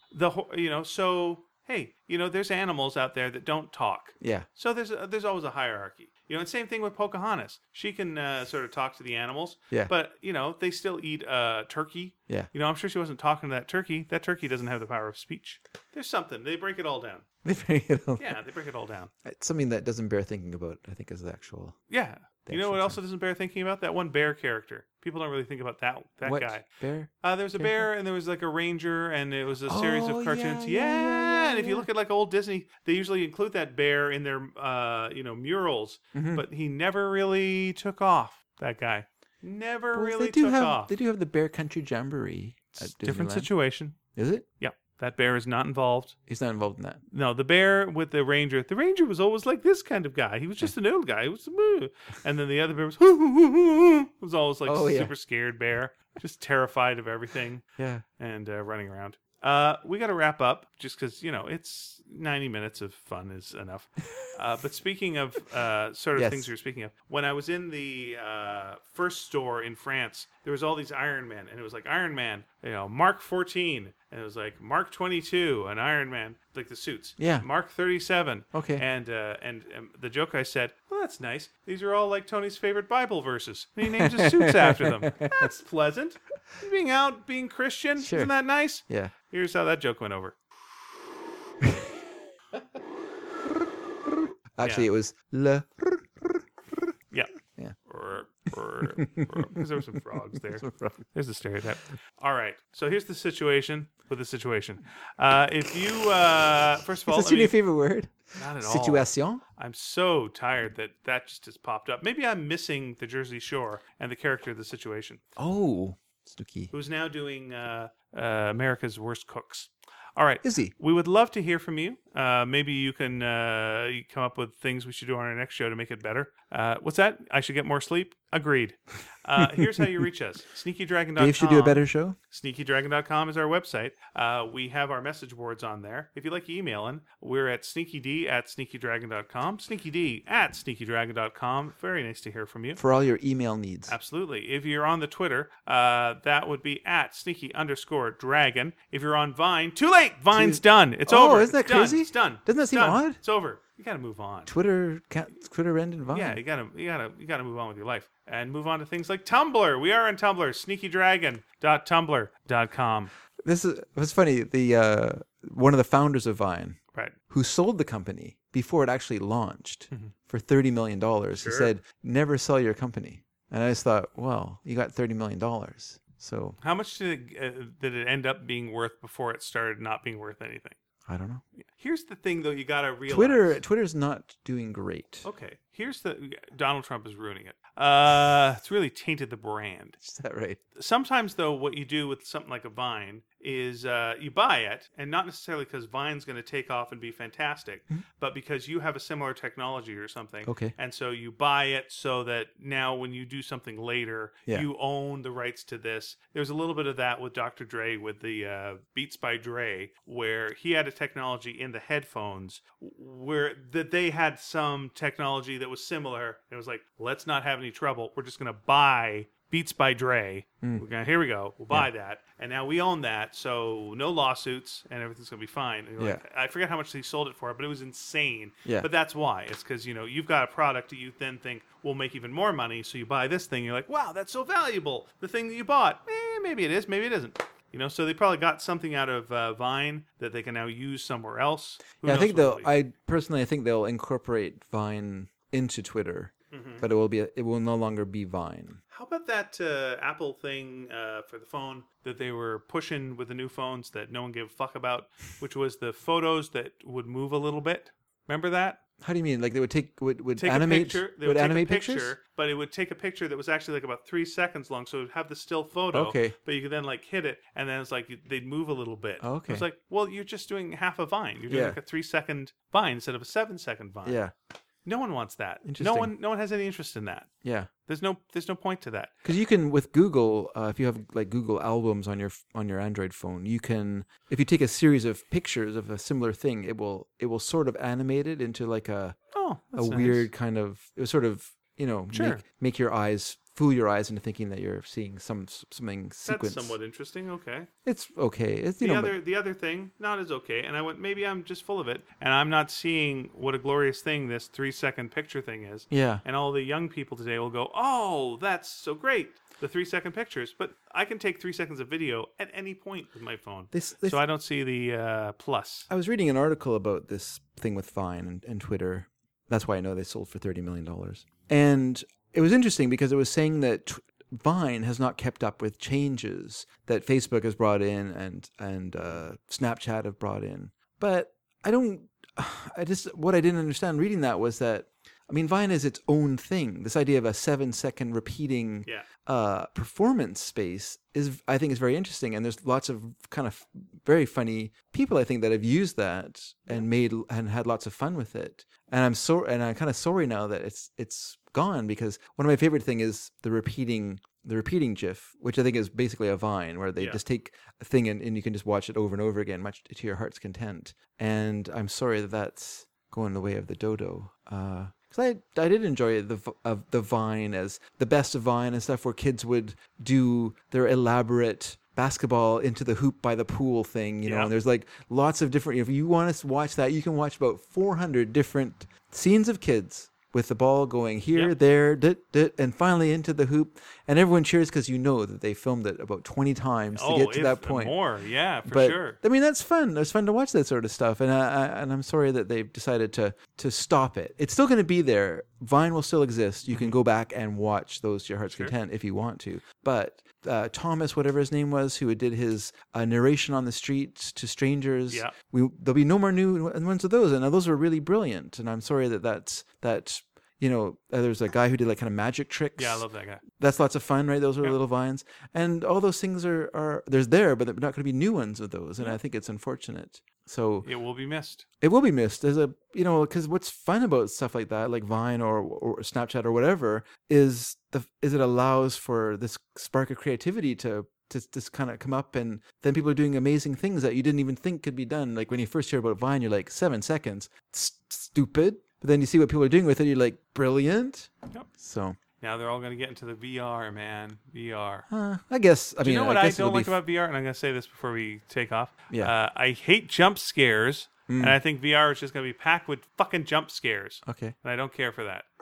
So... Hey, there's animals out there that don't talk. Yeah. So there's always a hierarchy. And same thing with Pocahontas. She can sort of talk to the animals. Yeah. But, they still eat turkey. Yeah. I'm sure she wasn't talking to that turkey. That turkey doesn't have the power of speech. There's something. They break it all down. They break it all down. It's something that doesn't bear thinking about, I think, is the actual... Yeah. You know what also doesn't bear thinking about? That one bear character. People don't really think about that what guy. Bear? There was a bear, and there was like a ranger, and it was a series of cartoons. Yeah. And if you look at like old Disney, they usually include that bear in their murals, but he never really took off. That guy never really took off. They do have the Bear Country Jamboree at Disneyland. Different situation. Is it? Yeah. That bear is not involved. He's not involved in that. No, the bear with the ranger. The ranger was always like this kind of guy. He was just an old guy. He was, and then the other bear was always like super scared bear, just terrified of everything. Yeah, and running around. We got to wrap up just because it's 90 minutes of fun is enough. But speaking of sort of things you're speaking of, when I was in the first store in France, there was all these Iron Men, and it was like Iron Man, Mark 14, and it was like Mark 22, an Iron Man, like the suits. Yeah. Mark 37. Okay. And the joke I said, well, that's nice. These are all like Tony's favorite Bible verses. And he names his suits after them. That's pleasant. Being Christian, isn't that nice? Yeah. Here's how that joke went over. Actually, it was le. Yeah. Yeah. Because there were some frogs there. There's the stereotype. All right. So here's the situation with the situation. If you, first of all... Is that your favorite word? Not at all. Situation? I'm so tired that just has popped up. Maybe I'm missing the Jersey Shore and the character of the situation. Oh. Snooky. Who's now doing America's Worst Cooks. All right. Is he? We would love to hear from you. Maybe you can come up with things we should do on our next show to make it better. What's that? I should get more sleep? Agreed. Here's how you reach us. SneakyDragon.com. Dave should do a better show. SneakyDragon.com is our website. We have our message boards on there. If you like emailing, we're at SneakyD@SneakyDragon.com. SneakyD@SneakyDragon.com. Very nice to hear from you. For all your email needs. Absolutely. If you're on the Twitter, that would be @Sneaky_Dragon. If you're on Vine, too late. Vine's done. It's over. Oh, isn't that crazy? It's done. Doesn't that seem odd? It's over. You gotta move on. Twitter ended Vine. Yeah, you gotta move on with your life and move on to things like Tumblr. We are on Tumblr, sneakydragon.tumblr.com. This is what's funny. The one of the founders of Vine, right, who sold the company before it actually launched for $30 million. Sure. He said, never sell your company. And I just thought, well, you got $30 million. So how much did it end up being worth before it started not being worth anything? I don't know. Here's the thing, though, you got to realize. Twitter's not doing great. Okay. Donald Trump is ruining it. It's really tainted the brand. Is that right? Sometimes, though, what you do with something like a Vine is you buy it, and not necessarily because Vine's going to take off and be fantastic, but because you have a similar technology or something. Okay. And so you buy it so that now when you do something later, you own the rights to this. There's a little bit of that with Dr. Dre, with the Beats by Dre, where he had a technology in the headphones where that they had some technology that was similar. It was like, let's not have any trouble. We're just going to buy Beats by Dre. Here we go. We'll buy that. And now we own that. So no lawsuits and everything's going to be fine. And like, I forget how much he sold it for, but it was insane. Yeah. But that's why. It's because, you've got a product that you then think will make even more money. So you buy this thing. You're like, wow, that's so valuable. The thing that you bought. Maybe it is. Maybe it isn't. So they probably got something out of Vine that they can now use somewhere else. I think they'll incorporate Vine into Twitter, but it will no longer be Vine. How about that Apple thing for the phone that they were pushing with the new phones that no one gave a fuck about, which was the photos that would move a little bit? Remember that? How do you mean? Like they would animate pictures? But it would take a picture that was actually like about 3 seconds long, so it would have the still photo. Okay. But you could then like hit it, and then it's like they'd move a little bit. Okay. It's like, well, you're just doing half a Vine. You're doing like a 3-second Vine instead of a 7-second Vine. Yeah. No one wants that. No one has any interest in that. Yeah. There's no point to that. Because you can, with Google, if you have like Google Albums on your Android phone, you can, if you take a series of pictures of a similar thing, it will sort of animate it into like a weird kind of, it will sort of make your eyes, fool your eyes into thinking that you're seeing something sequence. That's somewhat interesting. Okay. It's okay. It's the other thing, not as okay. And I went, maybe I'm just full of it, and I'm not seeing what a glorious thing this 3-second picture thing is. Yeah. And all the young people today will go, oh, that's so great, the 3-second pictures. But I can take 3 seconds of video at any point with my phone. So I don't see the plus. I was reading an article about this thing with Vine and Twitter. That's why I know they sold for $30 million. And it was interesting because it was saying that Vine has not kept up with changes that Facebook has brought in and Snapchat have brought in. But what I didn't understand reading that was that, I mean, Vine is its own thing. This idea of a 7-second repeating performance space I think is very interesting. And there's lots of kind of very funny people, I think, that have used that and had lots of fun with it. And I'm kind of sorry now that it's gone, because one of my favorite thing is the repeating GIF, which I think is basically a Vine, where they just take a thing and you can just watch it over and over again, much to your heart's content. And I'm sorry that that's going the way of the dodo. Because I did enjoy the Vine as the best of Vine and stuff, where kids would do their elaborate basketball into the hoop by the pool thing, and there's like lots of different, if you want to watch that, you can watch about 400 different scenes of kids with the ball going here, there, and finally into the hoop, and everyone cheers because that they filmed it about 20 times to get to that point. More, for sure. I mean, that's fun. It's fun to watch that sort of stuff, and I'm sorry that they've decided to stop it. It's still going to be there. Vine will still exist. You can go back and watch those to your heart's content if you want to, but Thomas, whatever his name was, who did his narration on the streets to strangers. Yeah. There'll be no more new ones of those, and those were really brilliant. And I'm sorry that there's a guy who did like kind of magic tricks. Yeah, I love that guy. That's lots of fun, right? Those are little Vines, and all those things are there's there, but they're not going to be new ones of those, and I think it's unfortunate. So it will be missed. It will be missed as because what's fun about stuff like that, like Vine or Snapchat or whatever, is it allows for this spark of creativity to just kind of come up, and then people are doing amazing things that you didn't even think could be done. Like when you first hear about Vine, you're like 7 seconds, stupid. But then you see what people are doing with it, you're like, brilliant. Yep. So now they're all going to get into the VR, man. VR. I guess. Do you know what I don't like about VR? And I'm going to say this before we take off. Yeah. I hate jump scares, and I think VR is just going to be packed with fucking jump scares. Okay. And I don't care for that.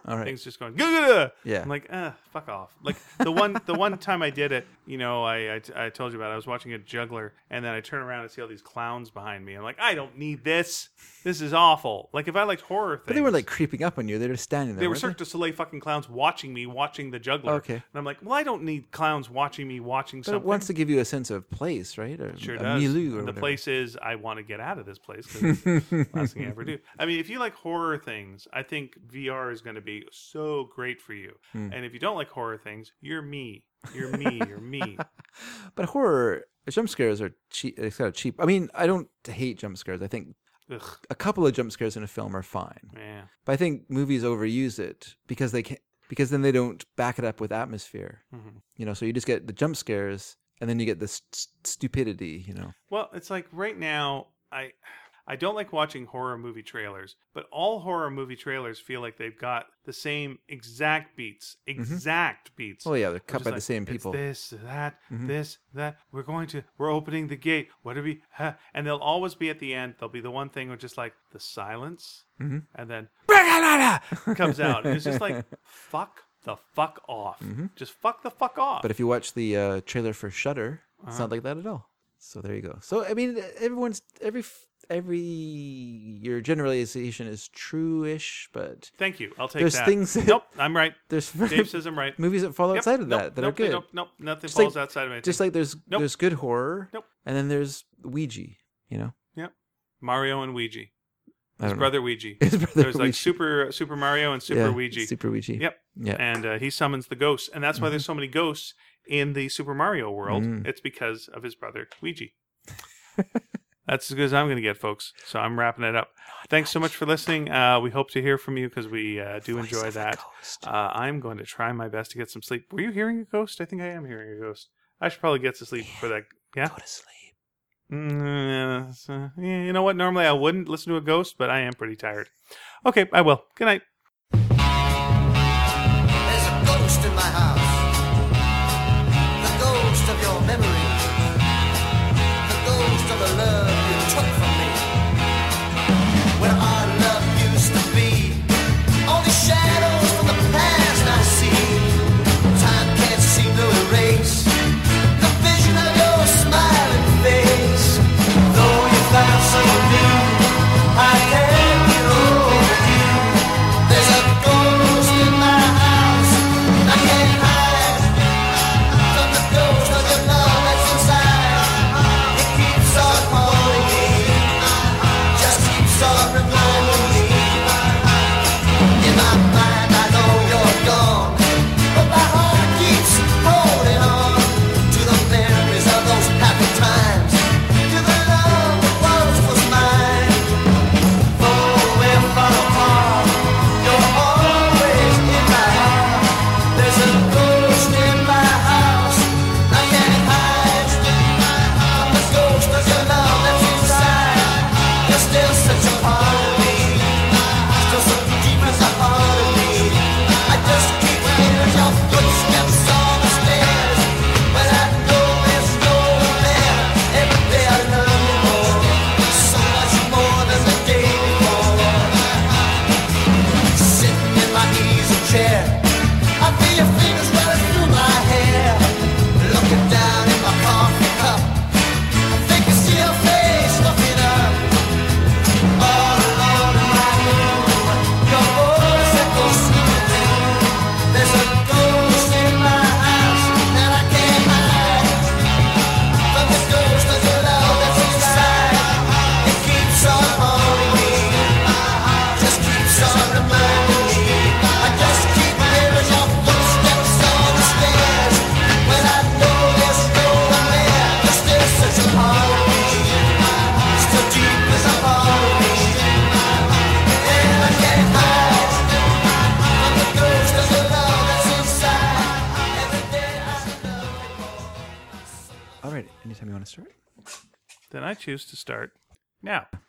All right. Things just going, Gah! Yeah. I'm like, fuck off. Like the one time I did it, I told you about it. I was watching a juggler, and then I turn around and see all these clowns behind me. I'm like, I don't need this. This is awful. Like if I liked horror things. But they were like creeping up on you. They were just standing there. They were Cirque du Soleil fucking clowns watching me watching the juggler. Okay. And I'm like, well, I don't need clowns watching me watching but something. It wants to give you a sense of place, right? Or sure a does. milieu or the whatever. place is, I want to get out of this place because it's the last thing I ever do. I mean, if you like horror things, I think VR is going to be so great for you. And if you don't like horror things, you're me. You're me. You're me. But horror jump scares are cheap. It's kind of cheap. I mean, I don't hate jump scares. I think a couple of jump scares in a film are fine. Yeah. But I think movies overuse it because they can't. Because then they don't back it up with atmosphere. So you just get the jump scares, and then you get this stupidity. Well, it's like right now, I don't like watching horror movie trailers, but all horror movie trailers feel like they've got the same exact beats. Oh yeah, they're cut by the same people. It's this, that. We're opening the gate. What do we? And they'll always be at the end. There'll be the one thing where just like the silence, and then comes out, and it's just like fuck the fuck off. Just fuck the fuck off. But if you watch the trailer for Shudder, it's not like that at all. So there you go. So I mean, your generalization is true-ish, but thank you. I'll take there's that. things. Nope, I'm right. There's Dave says I'm right. Movies that fall outside of that are good. Nope, nothing Just falls like- outside of anything. Just like there's good horror, and then there's Ouija. Yep. Mario and Ouija. I His don't know. brother Ouija. His brother There's like Ouija. Super Mario and Super Ouija. Super Ouija. Yep. Yeah. And he summons the ghosts, and that's why there's so many ghosts in the Super Mario world. It's because of his brother Ouija. That's as good as I'm going to get, folks. So I'm wrapping it up. Thanks so much for listening. We hope to hear from you because we do enjoy that. I'm going to try my best to get some sleep. Were you hearing a ghost? I think I am hearing a ghost. I should probably get to sleep for that. Yeah? Go to sleep. You know what? Normally I wouldn't listen to a ghost, but I am pretty tired. Okay, I will. Good night. There's a ghost in my house. The ghost of your memory. The ghost of the love you took from me. Where our love used to be. Only shadows from the past I see. Time can't seem to erase the vision of your smiling face. Though you found someone new, I can't get over you. There's a ghost in my house. I can't hide from the ghost of your love that's inside. It keeps on haunting me, just keeps on reminding me. In my mind I know you're gone, but my heart keeps holding on to the memories of those happy times, to the love that was mine. Though we're far apart, you're always in my heart. There's a ghost in my house. I can't hide from the ghost of your love that's inside. You're still such a part of me, still so deep as a part of me. I just keep hearing your footsteps on the stairs, but I know there's no one there. Every day I love you more, so much more than the day before. Sitting in my easy chair, I feel your fingers running through my hair. Looking down in my coffee cup, I think I see your face looking up. All alone in my room, your voice echoes through me. There's a ghost in my house, and I can't hide from the ghost of your love that's inside. It keeps on haunting me, just keeps on reminding me. I just keep hearing your footsteps on the stairs, when I know there's no one there. You're still such a part of me, still deep as a part of me, and I can't hide from the ghost of your love that's inside. Every day I love you more. All right. Anytime you want to start. Then I choose to start now.